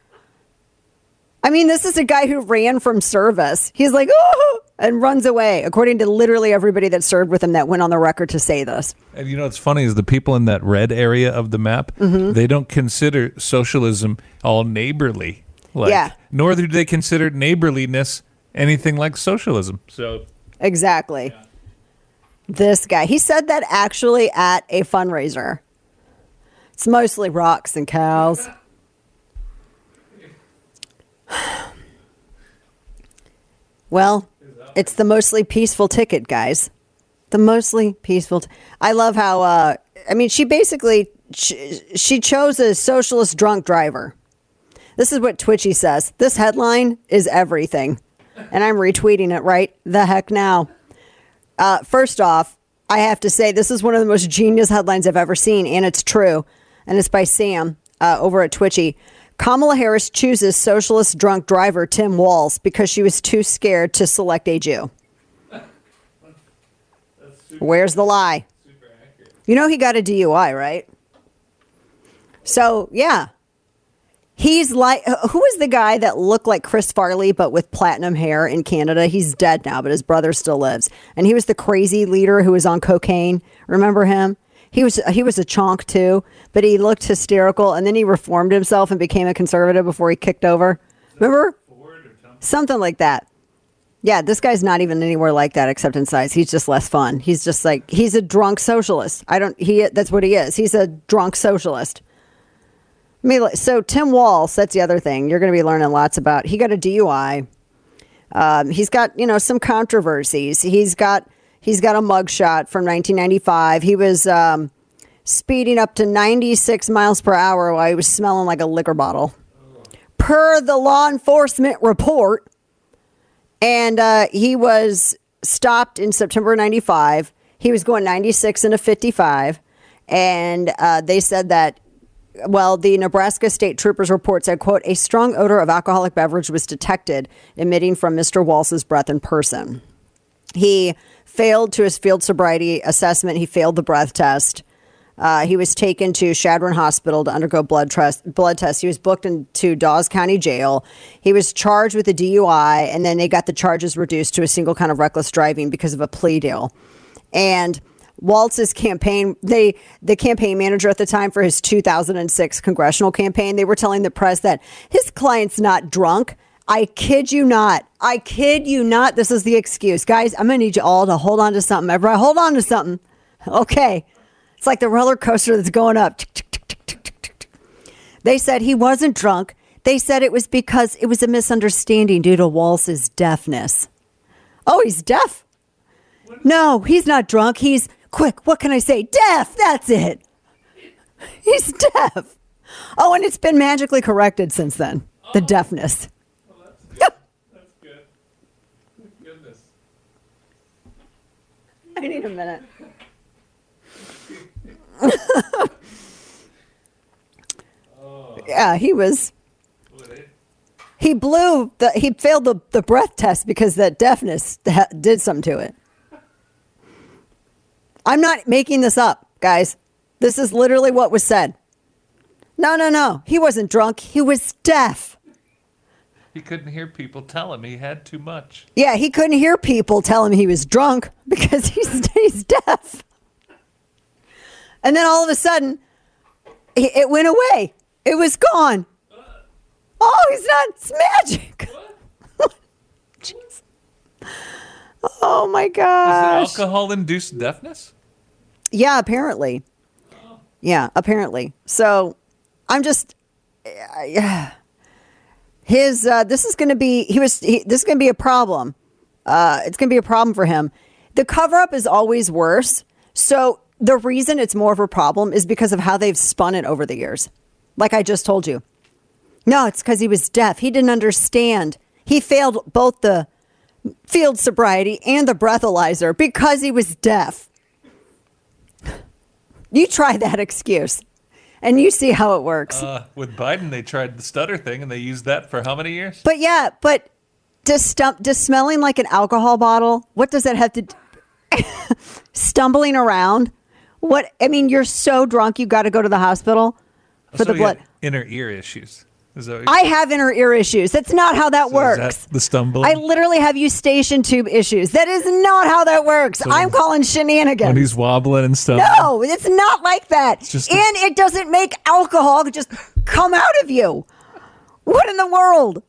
I mean, this is a guy who ran from service. He's like, oh, and runs away, according to literally everybody that served with him that went on the record to say this. And what's funny is the people in that red area of the map, they don't consider socialism all neighborly. Nor do they consider neighborliness anything like socialism. So exactly. Yeah. This guy, he said that actually at a fundraiser. It's mostly rocks and cows. Well, it's the mostly peaceful ticket, guys. The mostly peaceful. I love how, she basically, she chose a socialist drunk driver. This is what Twitchy says. This headline is everything. And I'm retweeting it right the heck now. First off, I have to say this is one of the most genius headlines I've ever seen, and it's true. And it's by Sam over at Twitchy. Kamala Harris chooses socialist drunk driver Tim Walz because she was too scared to select a Jew. Where's the lie? He got a DUI, right? So, yeah. He's like, who is the guy that looked like Chris Farley but with platinum hair in Canada? He's dead now, but his brother still lives. And he was the crazy leader who was on cocaine. Remember him? He was a chonk too, but he looked hysterical, and then he reformed himself and became a conservative before he kicked over. Remember? Something like that. Yeah, this guy's not even anywhere like that except in size. He's just less fun. He's just like, he's a drunk socialist. That's what he is. He's a drunk socialist. So Tim Walz, that's the other thing you're going to be learning lots about. He got a DUI. He's got, some controversies. He's got a mugshot from 1995. He was speeding up to 96 miles per hour while he was smelling like a liquor bottle. Per the law enforcement report. And he was stopped in September 95. He was going 96 and a 55. And they said that, the Nebraska State Troopers report said, quote, a strong odor of alcoholic beverage was detected emitting from Mr. Walz's breath in person. He failed to his field sobriety assessment. He failed the breath test. He was taken to Chadron Hospital to undergo blood test. He was booked into Dawes County Jail. He was charged with a DUI, and then they got the charges reduced to a single count of reckless driving because of a plea deal. And Walz's campaign, the campaign manager at the time for his 2006 congressional campaign, they were telling the press that his client's not drunk. I kid you not. This is the excuse. Guys, I'm going to need you all to hold on to something. Everybody, hold on to something. Okay. It's like the roller coaster that's going up. They said he wasn't drunk. They said it was because it was a misunderstanding due to Walz's deafness. Oh, he's deaf? No, he's not drunk. He's, quick, what can I say? Deaf, that's it. He's deaf. Oh, and it's been magically corrected since then, the deafness. That's good. Goodness. I need a minute. Yeah, he was. He failed the breath test because that deafness did something to it. I'm not making this up, guys. This is literally what was said. No. He wasn't drunk. He was deaf. He couldn't hear people tell him he had too much. Yeah, he couldn't hear people tell him he was drunk because he's deaf. And then all of a sudden, it went away. It was gone. Oh, he's not. It's magic. Jeez. Oh, my gosh. Is it alcohol-induced deafness? Yeah, apparently. Yeah, apparently. So, I'm just... this is going to be... this is going to be a problem. It's going to be a problem for him. The cover-up is always worse. So... the reason it's more of a problem is because of how they've spun it over the years. like I just told you. No, it's because he was deaf. He didn't understand. He failed both the field sobriety and the breathalyzer because he was deaf. You try that excuse, and you see how it works. With Biden, they tried the stutter thing, and they used that for how many years? But yeah, does smelling like an alcohol bottle, what does that have to do? Stumbling around? What? I mean, you're so drunk, you got to go to the hospital for the blood. Inner ear issues. Is that I have inner ear issues. That's not how that works. Is that the stumbling? I literally have eustachian tube issues. That is not how that works. So I'm calling shenanigans. When he's wobbling and stuff. No, it's not like that. And it doesn't make alcohol just come out of you. What in the world?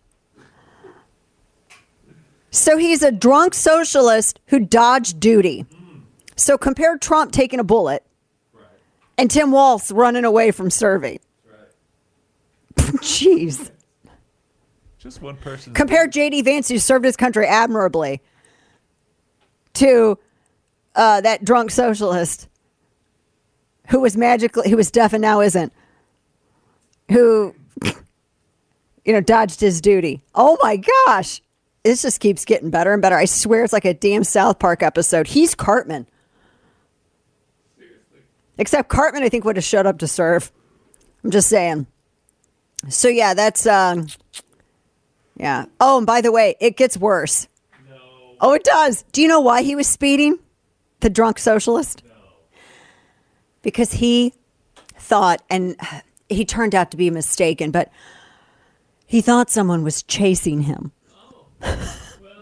So he's a drunk socialist who dodged duty. So compare Trump taking a bullet and Tim Walz running away from serving. Jeez. Just one person. Compare J.D. Vance, who served his country admirably, to that drunk socialist who was deaf and now isn't, who, dodged his duty. Oh my gosh. This just keeps getting better and better. I swear it's like a damn South Park episode. He's Cartman. Seriously. Except Cartman, I think, would have showed up to serve. I'm just saying. So yeah, that's yeah. Oh, and by the way, it gets worse. No. Oh, it does. Do you know why he was speeding? The drunk socialist? No. Because he thought, and he turned out to be mistaken, but he thought someone was chasing him. Oh. Well.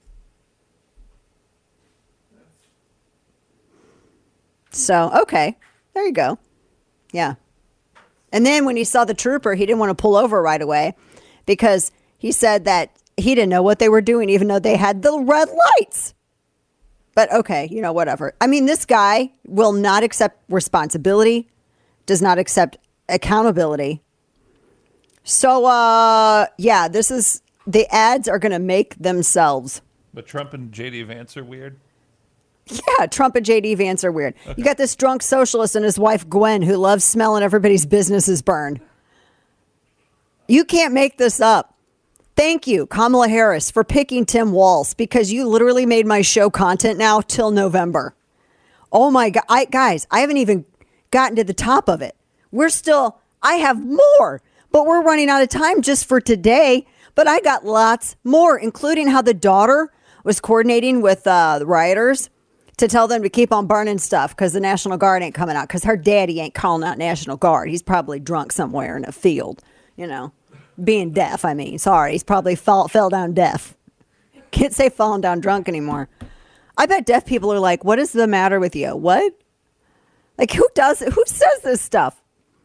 So, okay. There you go. Yeah. And then when he saw the trooper, he didn't want to pull over right away because he said that he didn't know what they were doing, even though they had the red lights. But okay, whatever. I mean, this guy will not accept responsibility, does not accept accountability. So, yeah, the ads are going to make themselves. But Trump and J.D. Vance are weird? Yeah, Trump and J.D. Vance are weird. Okay. You got this drunk socialist and his wife, Gwen, who loves smelling everybody's businesses burned. You can't make this up. Thank you, Kamala Harris, for picking Tim Walz, because you literally made my show content now till November. Oh, my God. Guys, I haven't even gotten to the top of it. I have more, but we're running out of time just for today. But I got lots more, including how the daughter was coordinating with the rioters to tell them to keep on burning stuff because the National Guard ain't coming out, because her daddy ain't calling out National Guard. He's probably drunk somewhere in a field, being deaf. I mean, sorry, he's probably fell down deaf. Can't say falling down drunk anymore. I bet deaf people are like, what is the matter with you? What? Like, who says this stuff?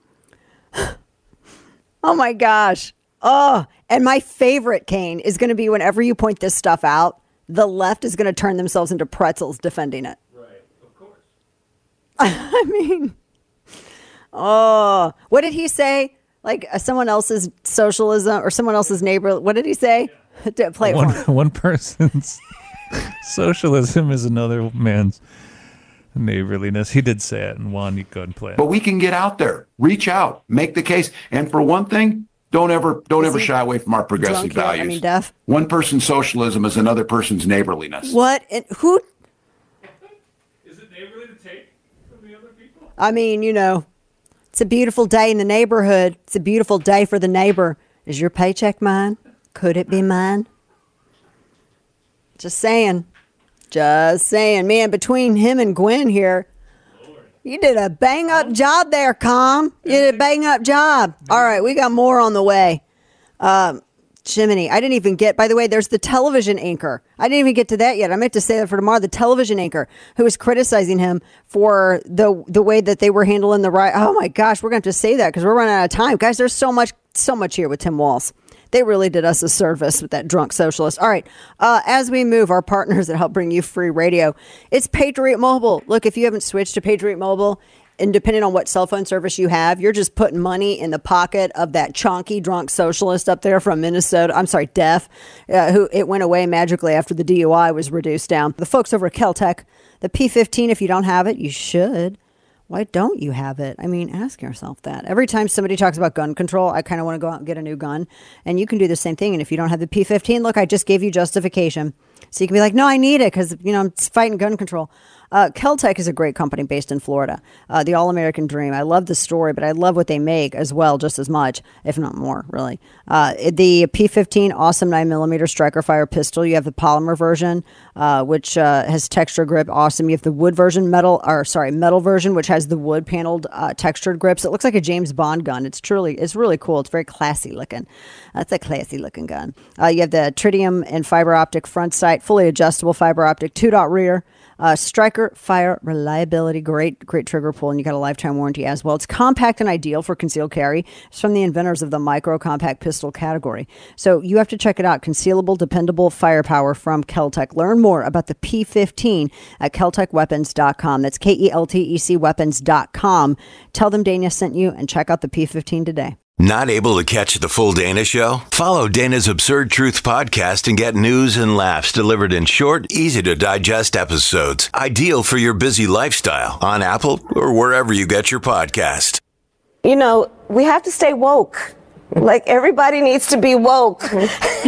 Oh my gosh. Oh, and my favorite, Kane, is going to be whenever you point this stuff out, the left is going to turn themselves into pretzels defending it. Right, of course. I mean, what did he say? Like someone else's socialism or someone else's neighbor. What did he say? Yeah. Play it for me. One person's socialism is another man's neighborliness. He did say it, and Juan, you go and play it. But we can get out there, reach out, make the case. And for one thing, don't ever shy away from our progressive values. I mean, deaf. One person's socialism is another person's neighborliness. What? And who? Is it neighborly to take from the other people? I mean, it's a beautiful day in the neighborhood. It's a beautiful day for the neighbor. Is your paycheck mine? Could it be mine? Just saying. Man, between him and Gwen here, you did a bang-up job there, Com. You did a bang-up job. All right, we got more on the way. Jiminy, I didn't even get, by the way, there's the television anchor. I didn't even get to that yet. I meant to say that for tomorrow. The television anchor who was criticizing him for the way that they were handling the riot. Oh, my gosh, we're going to have to say that because we're running out of time. Guys, there's so much here with Tim Walz. They really did us a service with that drunk socialist. All right. As we move, our partners that help bring you free radio, it's Patriot Mobile. Look, if you haven't switched to Patriot Mobile, and depending on what cell phone service you have, you're just putting money in the pocket of that chonky drunk socialist up there from Minnesota. I'm sorry, deaf, who it went away magically after the DUI was reduced down. The folks over at Caltech, the P15, if you don't have it, you should. Why don't you have it? I mean, ask yourself that. Every time somebody talks about gun control, I kind of want to go out and get a new gun. And you can do the same thing. And if you don't have the P15, look, I just gave you justification. So you can be like, no, I need it because, I'm fighting gun control. Keltec is a great company based in Florida. The All-American Dream. I love the story, but I love what they make as well, just as much, if not more, really. The P15 awesome 9mm striker fire pistol. You have the polymer version, which has texture grip. Awesome. You have the wood version, metal version, which has the wood paneled textured grips. It looks like a James Bond gun. It's really cool. It's very classy looking. That's a classy looking gun. You have the tritium and fiber optic front sight, fully adjustable fiber optic 2-dot rear. Striker fire reliability, great trigger pull, and you got a lifetime warranty as well. It's compact and ideal for concealed carry. It's from the inventors of the micro compact pistol category. So you have to check it out. Concealable, dependable firepower from Keltec. Learn more about the P15 at KeltecWeapons.com. That's KELTEC weapons.com. Tell them Dana sent you and check out the P15 today. Not able to catch the full Dana Show? Follow Dana's Absurd Truth podcast and get news and laughs delivered in short, easy-to-digest episodes. Ideal for your busy lifestyle on Apple or wherever you get your podcast. We have to stay woke. Like, everybody needs to be woke. And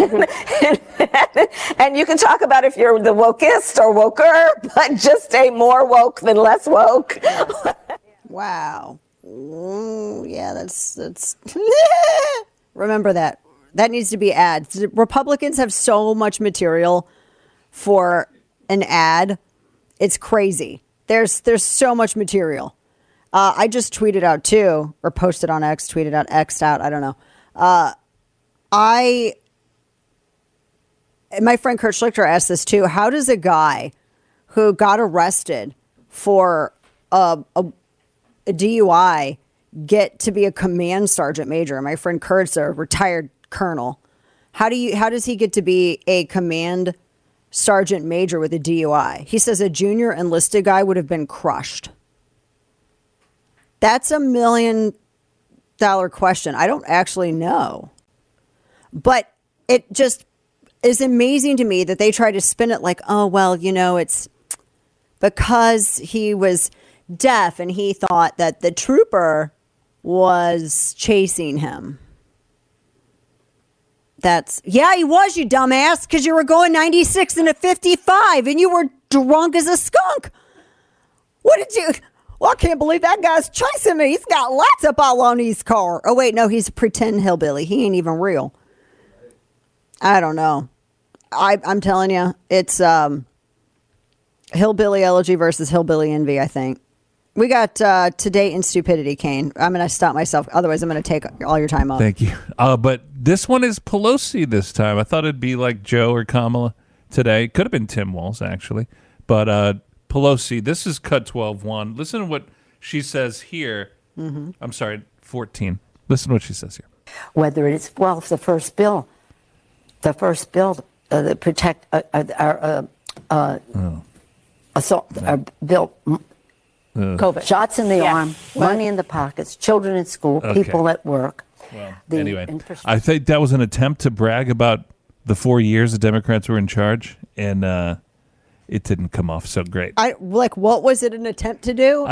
you can talk about if you're the wokest or woker, but just stay more woke than less woke. Wow. Yeah, that's remember that needs to be ads. Republicans have so much material for an ad. It's crazy. There's so much material. I just tweeted out too, or posted on X, tweeted out, X'd out. I don't know. My friend Kurt Schlichter asked this too. How does a guy who got arrested for a DUI get to be a command sergeant major? My friend Kurt's a retired colonel. How does he get to be a command sergeant major with a DUI? He says a junior enlisted guy would have been crushed. That's $1 million question. I don't actually know. But it just is amazing to me that they try to spin it like, oh, well, it's because he was deaf and he thought that the trooper was chasing him. He was, you dumbass, because you were going 96 and a 55 and you were drunk as a skunk. Well, I can't believe that guy's chasing me. He's got lights up all on his car. Oh, wait, no, he's a pretend hillbilly. He ain't even real. I don't know. I'm telling you, it's hillbilly elegy versus hillbilly envy, I think. We got Today in Stupidity, Kane. I'm going to stop myself. Otherwise, I'm going to take all your time up. Thank you. But this one is Pelosi this time. I thought it'd be like Joe or Kamala today. Could have been Tim Walz, actually. But Pelosi, this is cut 12-1. Listen to what she says here. Mm-hmm. I'm sorry, 14. Listen to what she says here. Whether it's, the first bill that protect assault, bill... COVID. Shots in the arm, money in the pockets, children in school, people at work. Well, anyway, I think that was an attempt to brag about the 4 years the Democrats were in charge, and it didn't come off so great. What was it an attempt to do?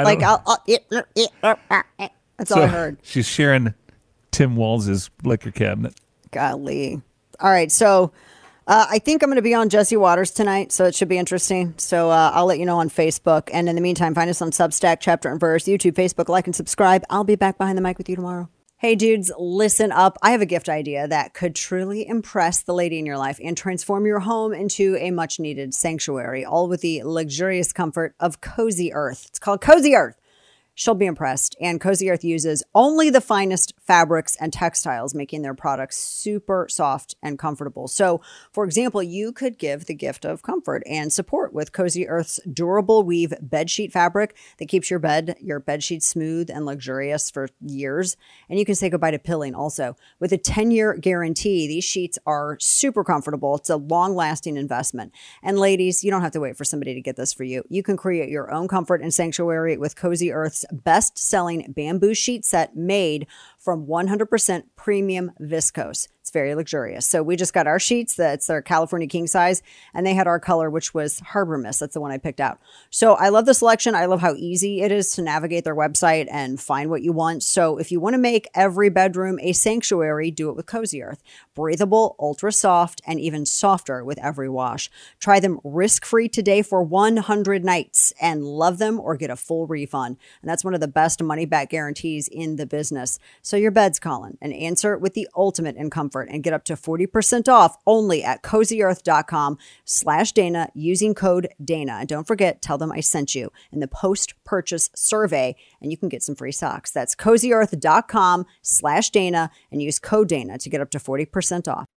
That's all I heard. She's sharing Tim Walz's liquor cabinet. Golly. All right, so... I think I'm going to be on Jesse Waters tonight, so it should be interesting. So I'll let you know on Facebook. And in the meantime, find us on Substack, Chapter and Verse, YouTube, Facebook, like and subscribe. I'll be back behind the mic with you tomorrow. Hey, dudes, listen up. I have a gift idea that could truly impress the lady in your life and transform your home into a much-needed sanctuary, all with the luxurious comfort of Cozy Earth. It's called Cozy Earth. She'll be impressed. And Cozy Earth uses only the finest fabrics and textiles, making their products super soft and comfortable. So, for example, you could give the gift of comfort and support with Cozy Earth's durable weave bedsheet fabric that keeps your bedsheet smooth and luxurious for years. And you can say goodbye to pilling also. With a 10-year guarantee, these sheets are super comfortable. It's a long-lasting investment. And ladies, you don't have to wait for somebody to get this for you. You can create your own comfort and sanctuary with Cozy Earth's best-selling bamboo sheet set made from 100% premium viscose. It's very luxurious. So we just got our sheets. That's their California king size. And they had our color, which was Harbor Mist. That's the one I picked out. So I love the selection. I love how easy it is to navigate their website and find what you want. So if you want to make every bedroom a sanctuary, do it with Cozy Earth. Breathable, ultra soft, and even softer with every wash. Try them risk-free today for 100 nights and love them or get a full refund. And that's one of the best money-back guarantees in the business. So your bed's calling, and answer with the ultimate in comfort and get up to 40% off only at cozyearth.com/Dana using code Dana. And don't forget, tell them I sent you in the post-purchase survey and you can get some free socks. That's cozyearth.com/Dana and use code Dana to get up to 40% off.